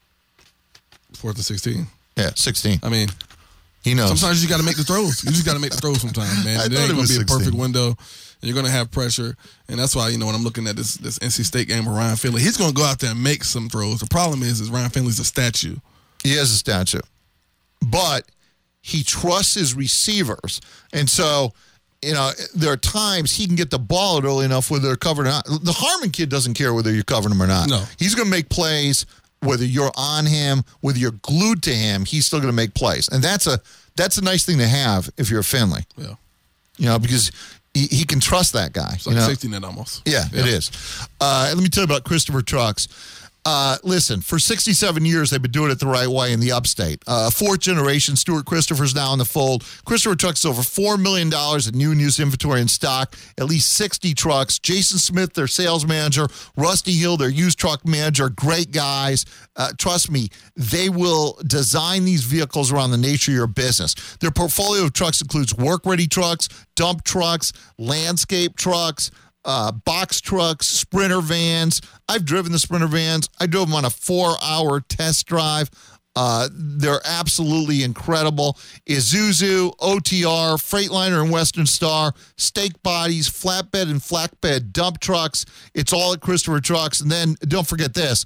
4th and 16. Yeah, 16. I mean, he knows. Sometimes you got to make the throws. You just got to make the throws sometimes, man. It ain't going to be a perfect window. You're going to have pressure. And that's why, when I'm looking at this NC State game with Ryan Finley, he's going to go out there and make some throws. The problem is Ryan Finley's a statue. He is a statue. But he trusts his receivers. And so, there are times he can get the ball out early enough whether they're covered or not. The Harmon kid doesn't care whether you're covering him or not. No. He's going to make plays whether you're on him, whether you're glued to him, he's still going to make plays. And that's a nice thing to have if you're a Finley. Yeah. Because he can trust that guy. It's like a safety net almost. Yeah, it is. Let me tell you about Christopher Trucks. Listen, for 67 years, they've been doing it the right way in the upstate. Fourth generation, Stuart Christopher's now in the fold. Christopher Trucks has over $4 million in new and used inventory in stock, at least 60 trucks. Jason Smith, their sales manager, Rusty Hill, their used truck manager, great guys. Trust me, they will design these vehicles around the nature of your business. Their portfolio of trucks includes work-ready trucks, dump trucks, landscape trucks, box trucks, Sprinter vans. I've driven the Sprinter vans. I drove them on a 4-hour test drive. They're absolutely incredible. Isuzu, OTR, Freightliner and Western Star, stake bodies, flatbed and flatbed dump trucks. It's all at Christopher Trucks. And then don't forget this.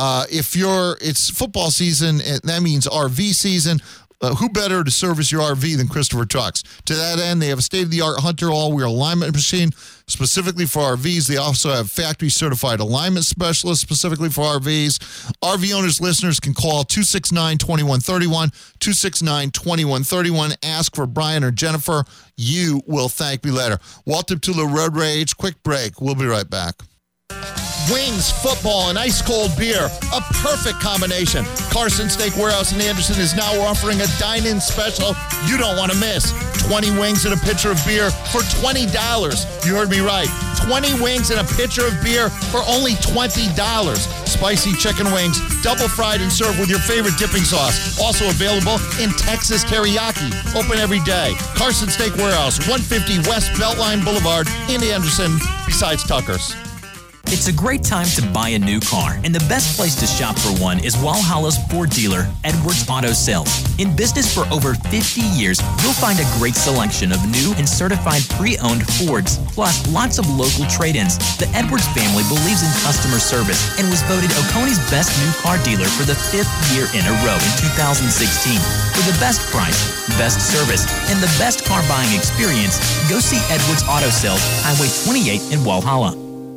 It's football season, and that means RV season. Who better to service your RV than Christopher Trucks? To that end, they have a state-of-the-art Hunter all-wheel alignment machine specifically for RVs. They also have factory-certified alignment specialists specifically for RVs. RV owners, listeners can call 269-2131, 269-2131. Ask for Brian or Jennifer. You will thank me later. Walt Deptula, Road Rage. Quick break. We'll be right back. Wings, football, and ice-cold beer. A perfect combination. Carson Steak Warehouse in Anderson is now offering a dine-in special you don't want to miss. 20 wings and a pitcher of beer for $20. You heard me right. 20 wings and a pitcher of beer for only $20. Spicy chicken wings, double fried and served with your favorite dipping sauce. Also available in Texas teriyaki. Open every day. Carson Steak Warehouse, 150 West Beltline Boulevard in Anderson, besides Tucker's. It's a great time to buy a new car, and the best place to shop for one is Walhalla's Ford dealer, Edwards Auto Sales. In business for over 50 years, you'll find a great selection of new and certified pre-owned Fords, plus lots of local trade-ins. The Edwards family believes in customer service and was voted Oconee's best new car dealer for the 5th year in a row in 2016. For the best price, best service, and the best car buying experience, go see Edwards Auto Sales, Highway 28 in Walhalla.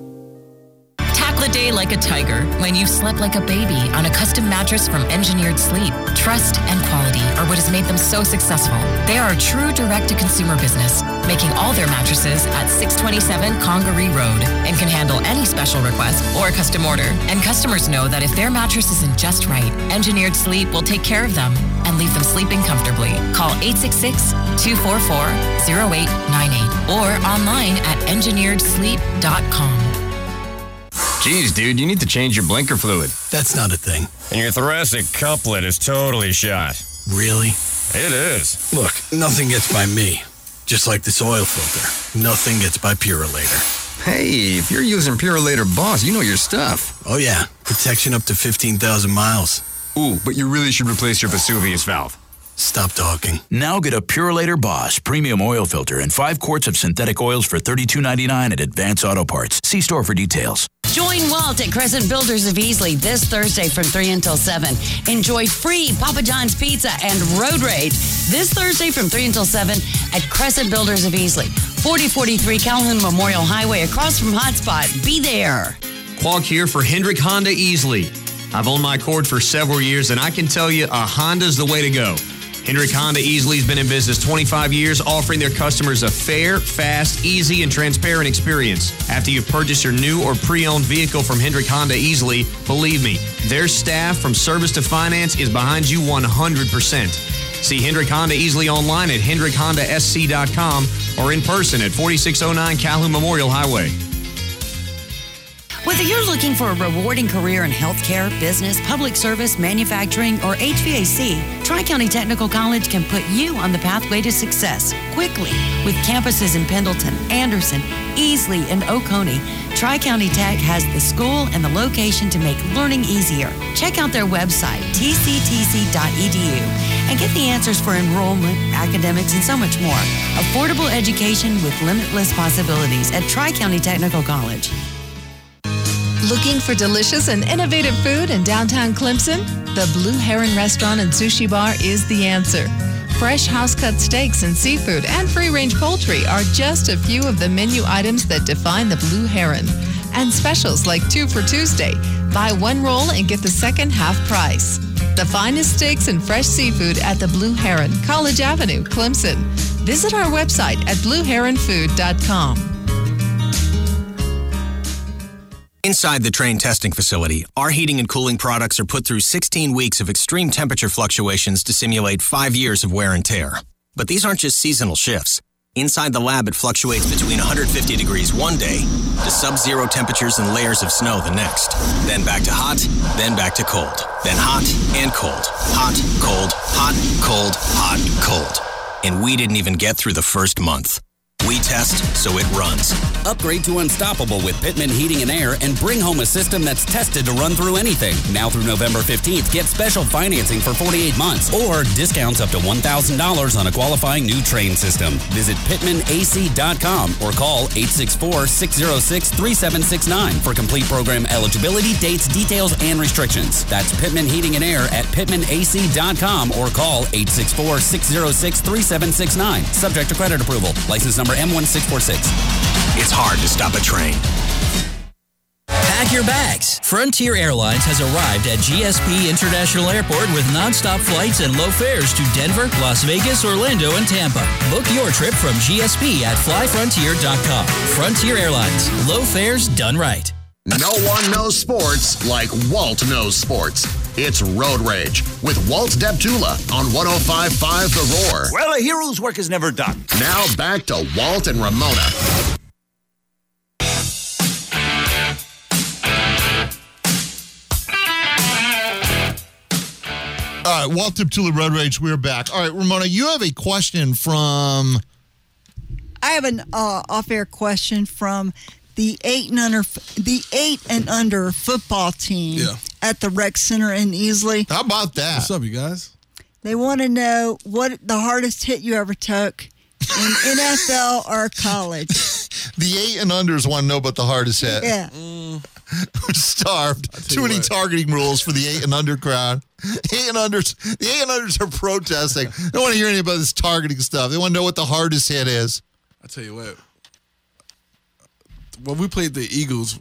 Tackle a day like a tiger when you've slept like a baby on a custom mattress from Engineered Sleep. Trust and quality are what has made them so successful. They are a true direct-to-consumer business, making all their mattresses at 627 Congaree Road and can handle any special request or custom order. And customers know that if their mattress isn't just right, Engineered Sleep will take care of them and leave them sleeping comfortably. Call 866-244-0898 or online at engineeredsleep.com. Geez, dude, you need to change your blinker fluid. That's not a thing. And your thoracic couplet is totally shot. Really? It is. Look, nothing gets by me. Just like this oil filter. Nothing gets by Purolator. Hey, if you're using Purolator Boss, you know your stuff. Oh, yeah. Protection up to 15,000 miles. Ooh, but you really should replace your Vesuvius valve. Stop talking. Now get a Purolator Boss premium oil filter and 5 quarts of synthetic oils for $32.99 at Advance Auto Parts. See store for details. Join Walt at Crescent Builders of Easley this Thursday from 3 until 7. Enjoy free Papa John's Pizza and Road Rage this Thursday from 3 until 7 at Crescent Builders of Easley, 4043 Calhoun Memorial Highway across from Hotspot. Be there. Quag here for Hendrick Honda Easley. I've owned my Accord for several years, and I can tell you a Honda's the way to go. Hendrick Honda Easley's been in business 25 years, offering their customers a fair, fast, easy, and transparent experience. After you've purchased your new or pre-owned vehicle from Hendrick Honda Easley, believe me, their staff from service to finance is behind you 100%. See Hendrick Honda Easley online at hendrickhondasc.com or in person at 4609 Calhoun Memorial Highway. Whether you're looking for a rewarding career in healthcare, business, public service, manufacturing, or HVAC, Tri-County Technical College can put you on the pathway to success quickly. With campuses in Pendleton, Anderson, Easley, and Oconee, Tri-County Tech has the school and the location to make learning easier. Check out their website, tctc.edu, and get the answers for enrollment, academics, and so much more. Affordable education with limitless possibilities at Tri-County Technical College. Looking for delicious and innovative food in downtown Clemson? The Blue Heron Restaurant and Sushi Bar is the answer. Fresh house-cut steaks and seafood and free-range poultry are just a few of the menu items that define the Blue Heron. And specials like 2 for Tuesday. Buy 1 roll and get the second half price. The finest steaks and fresh seafood at the Blue Heron, College Avenue, Clemson. Visit our website at blueheronfood.com. Inside the Train testing facility, our heating and cooling products are put through 16 weeks of extreme temperature fluctuations to simulate 5 years of wear and tear. But these aren't just seasonal shifts. Inside the lab, it fluctuates between 150 degrees one day to sub-zero temperatures and layers of snow the next. Then back to hot, then back to cold. Then hot and cold. Hot, cold, hot, cold, hot, cold. And we didn't even get through the first month. We test so it runs. Upgrade to Unstoppable with Pittman Heating and Air and bring home a system that's tested to run through anything. Now through November 15th, get special financing for 48 months or discounts up to $1,000 on a qualifying new Train system. Visit PittmanAC.com or call 864-606-3769 for complete program eligibility, dates, details, and restrictions. That's Pittman Heating and Air at PittmanAC.com or call 864-606-3769. Subject to credit approval. License number M1646. It's hard to stop a train. Pack your bags. Frontier Airlines has arrived at GSP International Airport with nonstop flights and low fares to Denver, Las Vegas, Orlando, and Tampa. Book your trip from GSP at flyfrontier.com. Frontier Airlines. Low fares done right. No one knows sports like Walt knows sports. It's Road Rage with Walt Deptula on 105.5 The Roar. Well, a hero's work is never done. Now back to Walt and Ramona. All right, Walt Deptula, Road Rage, we're back. All right, Ramona, you have a question from... I have an off-air question from the 8 and under football team at the Rec Center in Easley. How about that? What's up, you guys? They want to know what the hardest hit you ever took in NFL or college. The 8 and unders want to know about the hardest hit. Yeah. We're starved. Too many targeting rules for the 8 and under crowd. The 8 and unders are protesting. They don't want to hear any about this targeting stuff. They want to know what the hardest hit is. I tell you what. When we played the Eagles,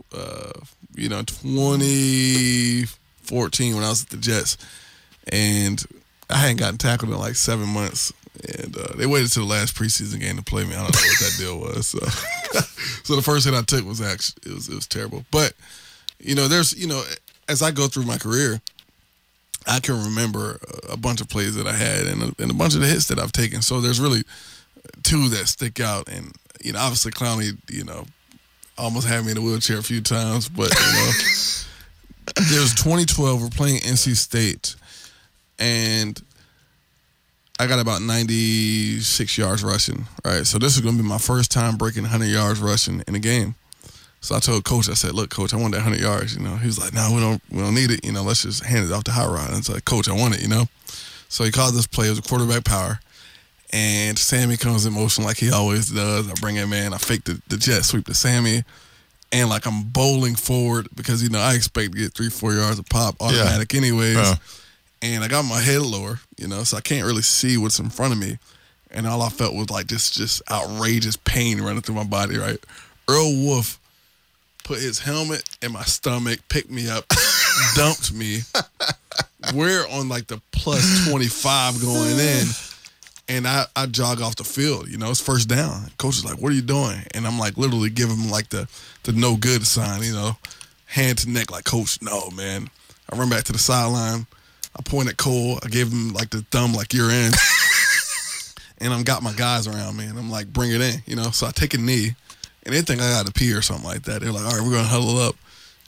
2014 when I was at the Jets, and I hadn't gotten tackled in like 7 months, and they waited till the last preseason game to play me. I don't know what that deal was. So, so the first hit I took was actually it was terrible. But there's as I go through my career, I can remember a bunch of plays that I had and a bunch of the hits that I've taken. So there's really two that stick out, and obviously Clowney, almost had me in a wheelchair a few times, but there's 2012. We're playing NC State, and I got about 96 yards rushing. Right, so this is going to be my first time breaking 100 yards rushing in a game. So I told Coach, I said, "Look, Coach, I want that 100 yards." He was like, "No, we don't need it. Let's just hand it off to Hot Rod." And I was like, "Coach, I want it." So he called this play. It was a quarterback power. And Sammy comes in motion like he always does. I bring him in. I fake the jet sweep to Sammy. And like I'm bowling forward because, I expect to get 3-4 yards of pop automatic anyways. And I got my head lower, so I can't really see what's in front of me. And all I felt was like just outrageous pain running through my body, right? Earl Wolf put his helmet in my stomach, picked me up, dumped me. We're on like the plus 25 going in. And I jog off the field, it's first down. Coach is like, "What are you doing?" And I'm like literally giving him like the no good sign, hand to neck like, "Coach, no, man." I run back to the sideline. I point at Cole. I gave him like the thumb like, "You're in." And I've got my guys around me, and I'm like, "Bring it in," So I take a knee, and they think I got to pee or something like that. They're like, "All right, we're going to huddle up."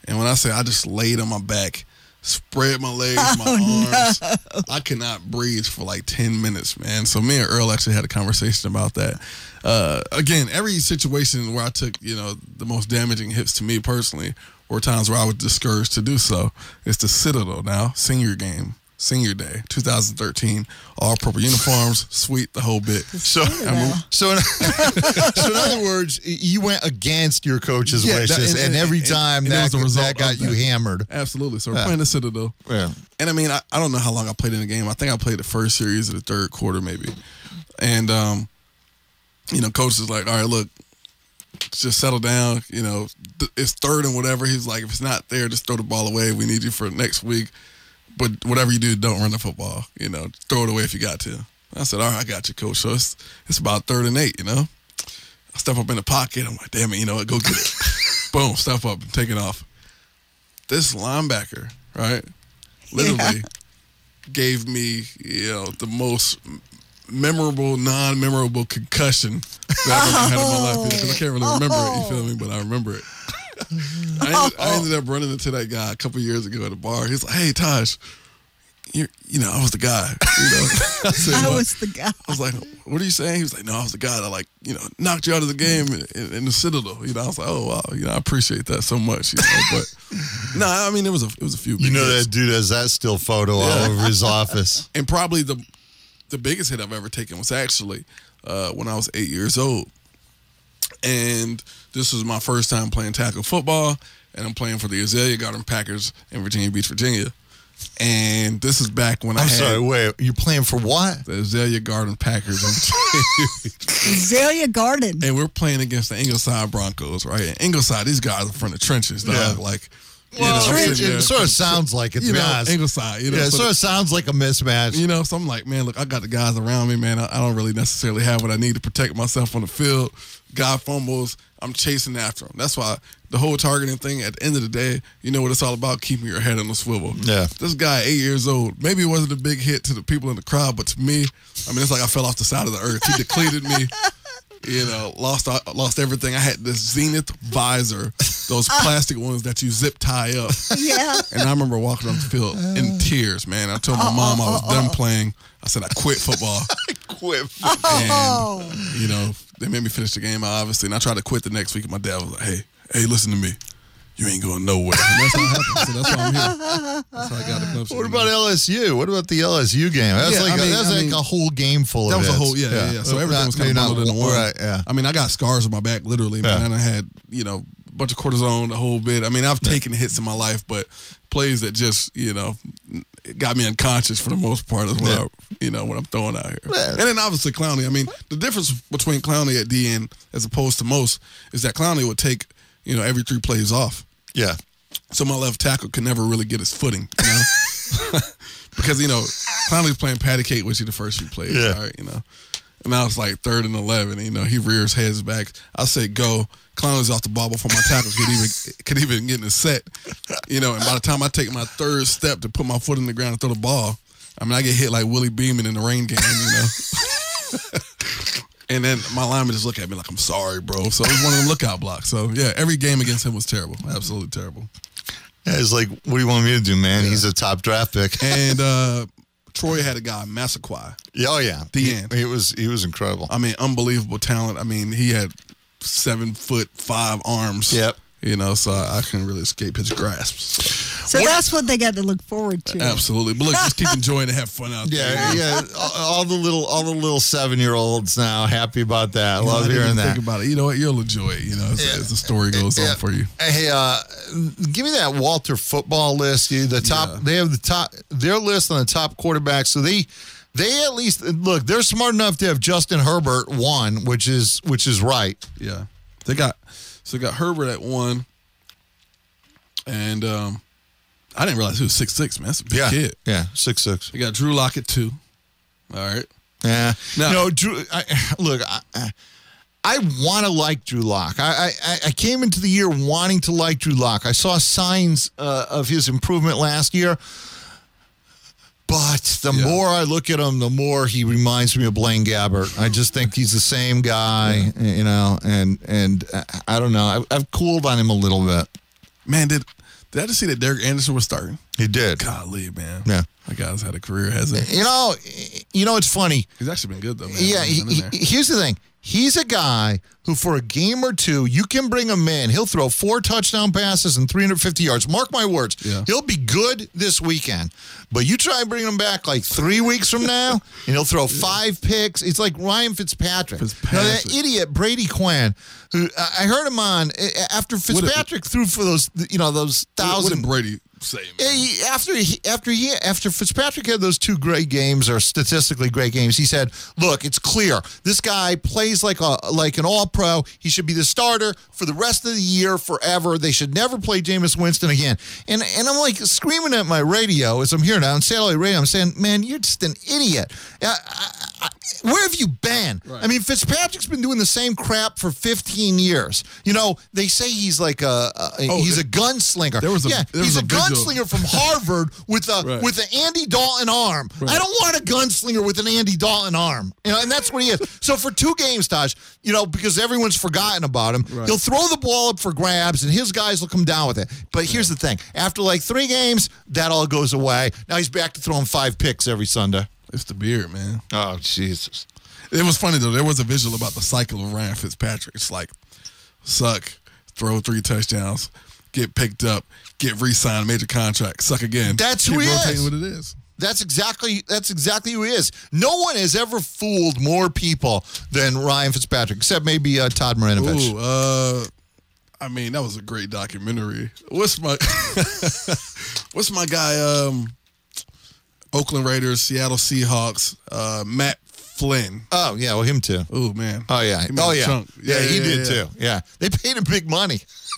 And when I say I just laid on my back, spread my legs, my arms, I could not breathe for like 10 minutes, man. So me and Earl actually had a conversation about that. Again, every situation where I took, the most damaging hits to me personally were times where I was discouraged to do so. It's the Citadel now, senior day, 2013, all purple uniforms, suite, the whole bit. So in other words, you went against your coach's wishes, and every time that got you hammered. Absolutely. So we're playing the Citadel. Yeah. And I mean, I don't know how long I played in the game. I think I played the first series of the third quarter, maybe. And, coach is like, all right, look, just settle down. It's third and whatever. He's like, if it's not there, just throw the ball away. We need you for next week. But whatever you do, don't run the football. Throw it away if you got to. I said, all right, I got you, coach. So it's about 3rd and 8, I step up in the pocket. I'm like, damn it, you know what? Go get it. Boom, step up and take it off. This linebacker, right, literally gave me, the most memorable, non-memorable concussion that I've ever had in my life. Because I can't really remember it, you feel me? But I remember it. I ended up running into that guy a couple years ago at a bar. He's like, hey, Tosh, I was the guy. I said, I was the guy. I was like, what are you saying? He was like, no, I was the guy that knocked you out of the game in the Citadel. I was like, oh wow, I appreciate that so much. But no, I mean it was a few. You know that dude has that still photo all over his office. And probably the biggest hit I've ever taken was actually when I was 8 years old, and this was my first time playing tackle football, and I'm playing for the Azalea Garden Packers in Virginia Beach, Virginia. And this is back when I'm sorry, wait, you're playing for what? The Azalea Garden Packers. Azalea Garden. And we're playing against the Ingleside Broncos, right? And Ingleside, these guys are from the trenches, dog. Yeah. Like, it sort of sounds like it, to be honest. Ingleside, it sort of sounds like a mismatch. So I'm like, man, look, I got the guys around me, man. I don't really necessarily have what I need to protect myself on the field. Guy fumbles, I'm chasing after him. That's why the whole targeting thing, at the end of the day, you know what it's all about, keeping your head on the swivel. Yeah. This guy, 8 years old, maybe it wasn't a big hit to the people in the crowd, but to me, it's like I fell off the side of the earth. He depleted me. Lost everything. I had this Zenith visor, those plastic ones that you zip tie up. Yeah. And I remember walking off the field in tears, man. I told my mom I was done playing. I said I quit football. And, they made me finish the game, obviously. And I tried to quit the next week, and my dad was like, hey, listen to me. You ain't going nowhere. And that's how it happened. So that's why I'm here. That's how I got the Clemson. What about LSU? What about the LSU game? That's like a whole game full of that was hits. a whole, yeah. So everything was kind of bundled into one. Right, yeah. I got scars on my back, literally, man. And I had, a bunch of cortisone, the whole bit. I've taken hits in my life, but plays that just, got me unconscious for the most part is what what I'm throwing out here. Yeah. And then obviously Clowney. The difference between Clowney at DN as opposed to most is that Clowney would take, every 3 plays off. Yeah. So my left tackle could never really get his footing, because, Clowney's playing patty cake with you the first few plays, right, And now it's like 3rd and 11, he rears heads back. I say go. Clowney's off the ball before my tackle could even get in the set. And by the time I take my 3rd step to put my foot in the ground and throw the ball, I get hit like Willie Beeman in the rain game, And then my lineman just look at me like, I'm sorry, bro. So it was one of them lookout blocks. So, yeah, every game against him was terrible. Absolutely terrible. Yeah, it's like, what do you want me to do, man? Yeah. He's a top draft pick. And Troy had a guy, Massaquoi. Oh, yeah. The end. He was incredible. Unbelievable talent. He had 7'5" arms. Yep. So I couldn't really escape his grasp. So that's what they got to look forward to. Absolutely. But look, just keep enjoying and have fun out there. Yeah. All the little 7-year-olds now happy about that. I love hearing that. Think about it. You know what? You'll enjoy it. As the story goes on for you. Hey, give me that Walter football list. The top. Yeah. They have their list on the top quarterbacks. So they at least look. They're smart enough to have Justin Herbert 1, which is right. Yeah. They got Herbert at 1, and I didn't realize he was 6'6", man. That's a big kid. Yeah, 6'6". They got Drew Lock at 2. All right. Yeah. No, Drew. I want to like Drew Lock. I came into the year wanting to like Drew Lock. I saw signs of his improvement last year. But the more I look at him, the more he reminds me of Blaine Gabbert. I just think he's the same guy, and I don't know. I've cooled on him a little bit. Man, Did I just see that Derek Anderson was starting? He did. Golly, man. Yeah. That guy's had a career, hasn't he? You know, it's funny. He's actually been good, though, man. Yeah, here's the thing. He's a guy who, for a game or two, you can bring him in. He'll throw 4 touchdown passes and 350 yards. Mark my words. Yeah. He'll be good this weekend. But you try and bring him back like 3 weeks from now, and he'll throw 5 picks. It's like Ryan Fitzpatrick. That idiot, Brady Quinn, who I heard him on after Fitzpatrick threw for those 1,000. What did Brady say, man? After Fitzpatrick had those 2 great games, or statistically great games, he said, "Look, it's clear. This guy plays like an all-pro. He should be the starter for the rest of the year, forever. They should never play Jameis Winston again." And I'm like screaming at my radio as I'm here now on satellite radio. I'm saying, "Man, you're just an idiot. Where have you been?" Right. I mean, Fitzpatrick's been doing the same crap for 15 years. They say he's like he's a gunslinger. He's a gunslinger from Harvard with an Andy Dalton arm. Right. I don't want a gunslinger with an Andy Dalton arm. And that's what he is. So for 2 games, Taj, because everyone's forgotten about him, he'll throw the ball up for grabs and his guys will come down with it. But here's the thing. After like 3 games, that all goes away. Now he's back to throwing 5 picks every Sunday. It's the beard, man. Oh, Jesus. It was funny, though. There was a visual about the cycle of Ryan Fitzpatrick. It's like, suck, throw 3 touchdowns, get picked up, get re-signed, major contract, suck again. That's who he is. What it is. That's exactly who he is. No one has ever fooled more people than Ryan Fitzpatrick, except maybe Todd Marinovich. I mean, that was a great documentary. What's my guy, Oakland Raiders, Seattle Seahawks, Matt Flynn. Oh, yeah, well, him too. Oh, man. Oh, yeah. Yeah, he did too. Yeah. They paid him big money.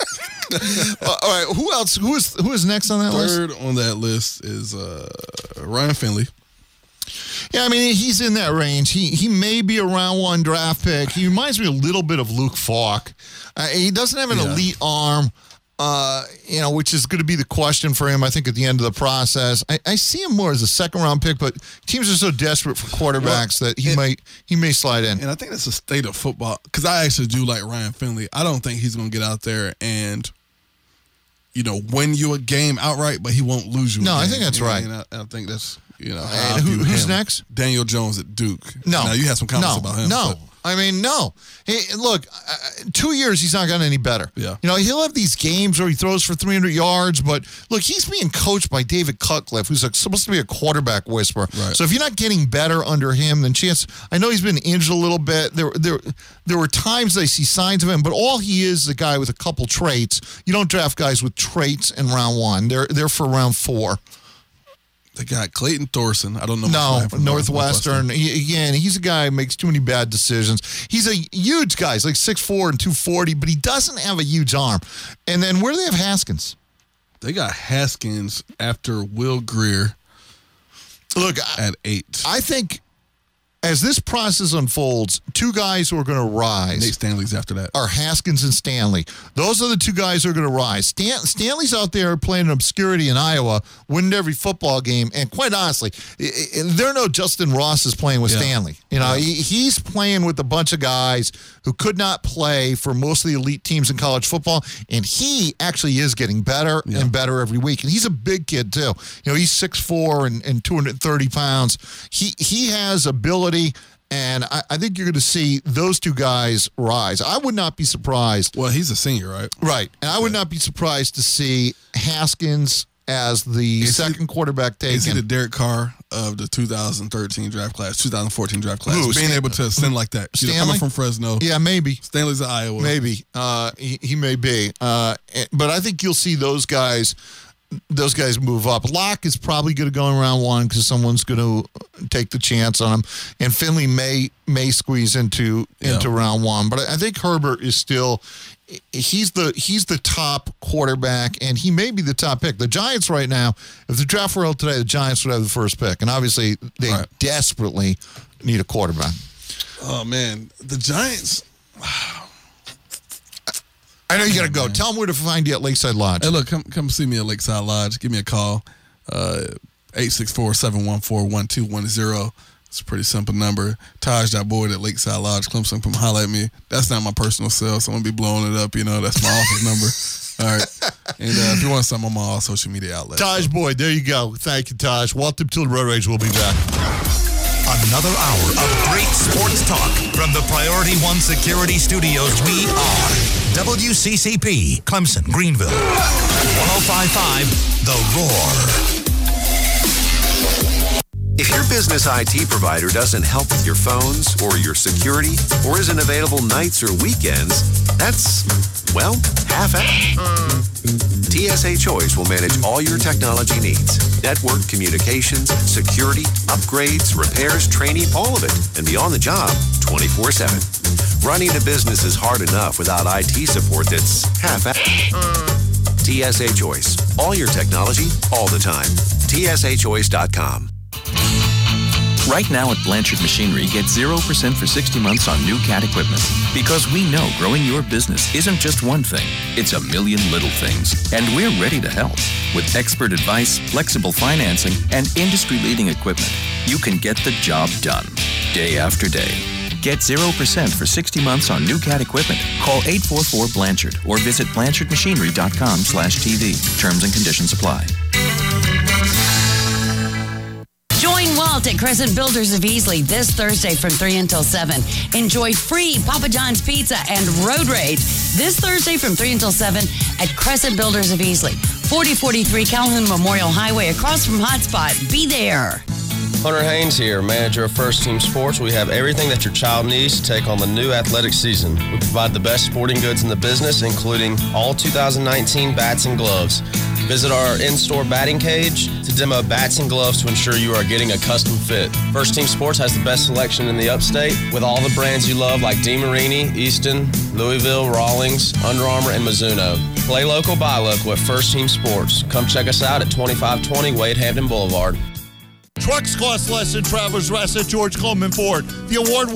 All right, who else? Who is next on that list? Third on that list is Ryan Finley. Yeah, I mean, he's in that range. He may be a round 1 draft pick. He reminds me a little bit of Luke Falk. He doesn't have an elite arm. Which is going to be the question for him, I think, at the end of the process. I see him more as a second-round pick, but teams are so desperate for quarterbacks that he may slide in. And I think that's the state of football, because I actually do like Ryan Finley. I don't think he's going to get out there and, win you a game outright, but he won't lose you a game. I think that's right. And I think that's, who's next? Daniel Jones at Duke. No. Now, you had some comments about him. No. I mean, no. Hey, look, 2 years, he's not gotten any better. Yeah. He'll have these games where he throws for 300 yards, but look, he's being coached by David Cutcliffe, who's supposed to be a quarterback whisperer. Right. So if you're not getting better under him, then I know he's been injured a little bit. There were times I see signs of him, but all he is a guy with a couple traits. You don't draft guys with traits in round 1. They're for round 4. They got Clayton Thorson. I don't know. No, Northwestern. He's a guy who makes too many bad decisions. He's a huge guy. He's like 6'4" and 240, but he doesn't have a huge arm. And then where do they have Haskins? They got Haskins after Will Grier. Look, at 8. I think as this process unfolds, 2 guys who are going to rise. Nate Stanley's after that. Are Haskins and Stanley. Those are the 2 guys who are going to rise. Stanley's out there playing in obscurity in Iowa, winning every football game. And quite honestly, there are no Justin Rosses playing with Stanley. He's playing with a bunch of guys who could not play for most of the elite teams in college football. And he actually is getting better and better every week. And he's a big kid, too. He's 6'4" and 230 pounds. He has ability. And I think you're going to see those 2 guys rise. I would not be surprised. Well, he's a senior, right? Right. And I would not be surprised to see Haskins as the second quarterback taken. Is he the Derek Carr of the 2014 draft class? Being able to ascend like that. Stanley? Coming from Fresno. Yeah, maybe. Stanley's at Iowa. Maybe. He may be. But I think you'll see those guys move up. Locke is probably going to go in round 1 because someone's going to take the chance on him, and Finley may squeeze into round 1. But I think Herbert is still he's the top quarterback, and he may be the top pick. The Giants right now, if the draft were held today, the Giants would have the first pick, and obviously they desperately need a quarterback. Oh man, the Giants. I know you got to go. Tell them where to find you at Lakeside Lodge. Hey, look, come see me at Lakeside Lodge. Give me a call, 864-714-1210. It's a pretty simple number. Taj.boyd at Lakeside Lodge, Clemson. Come holler at me. That's not my personal cell, so I'm going to be blowing it up. That's my office number. All right. And if you want some, I'm on all social media outlets. Taj Boyd, there you go. Thank you, Taj. Welcome to the Road Rage. We'll be back. Another hour of great sports talk from the Priority One Security Studios. We are WCCP, Clemson, Greenville. 105.5, The Roar. If your business IT provider doesn't help with your phones or your security or isn't available nights or weekends, that's, well, half-assed. TSA Choice will manage all your technology needs. Network, communications, security, upgrades, repairs, training, all of it. And be on the job 24/7. Running a business is hard enough without IT support that's half-assed. TSA Choice. All your technology, all the time. TSAChoice.com. Right now at Blanchard Machinery, get 0% for 60 months on new Cat equipment. Because we know growing your business isn't just one thing, it's a million little things. And we're ready to help. With expert advice, flexible financing, and industry-leading equipment, you can get the job done, day after day. Get 0% for 60 months on new Cat equipment. Call 844-BLANCHARD or visit BlanchardMachinery.com/TV. Terms and conditions apply. Join Walt at Crescent Builders of Easley this Thursday from 3 until 7. Enjoy free Papa John's Pizza and Road Rage this Thursday from 3 until 7 at Crescent Builders of Easley, 4043 Calhoun Memorial Highway across from Hotspot. Be there. Hunter Haynes here, manager of First Team Sports. We have everything that your child needs to take on the new athletic season. We provide the best sporting goods in the business, including all 2019 bats and gloves. Visit our in-store batting cage to demo bats and gloves to ensure you are getting a custom fit. First Team Sports has the best selection in the upstate with all the brands you love like DeMarini, Easton, Louisville, Rawlings, Under Armour, and Mizuno. Play local, buy local at First Team Sports. Come check us out at 2520 Wade Hampton Boulevard. Trucks cost less than travelers rest at George Coleman Ford. The award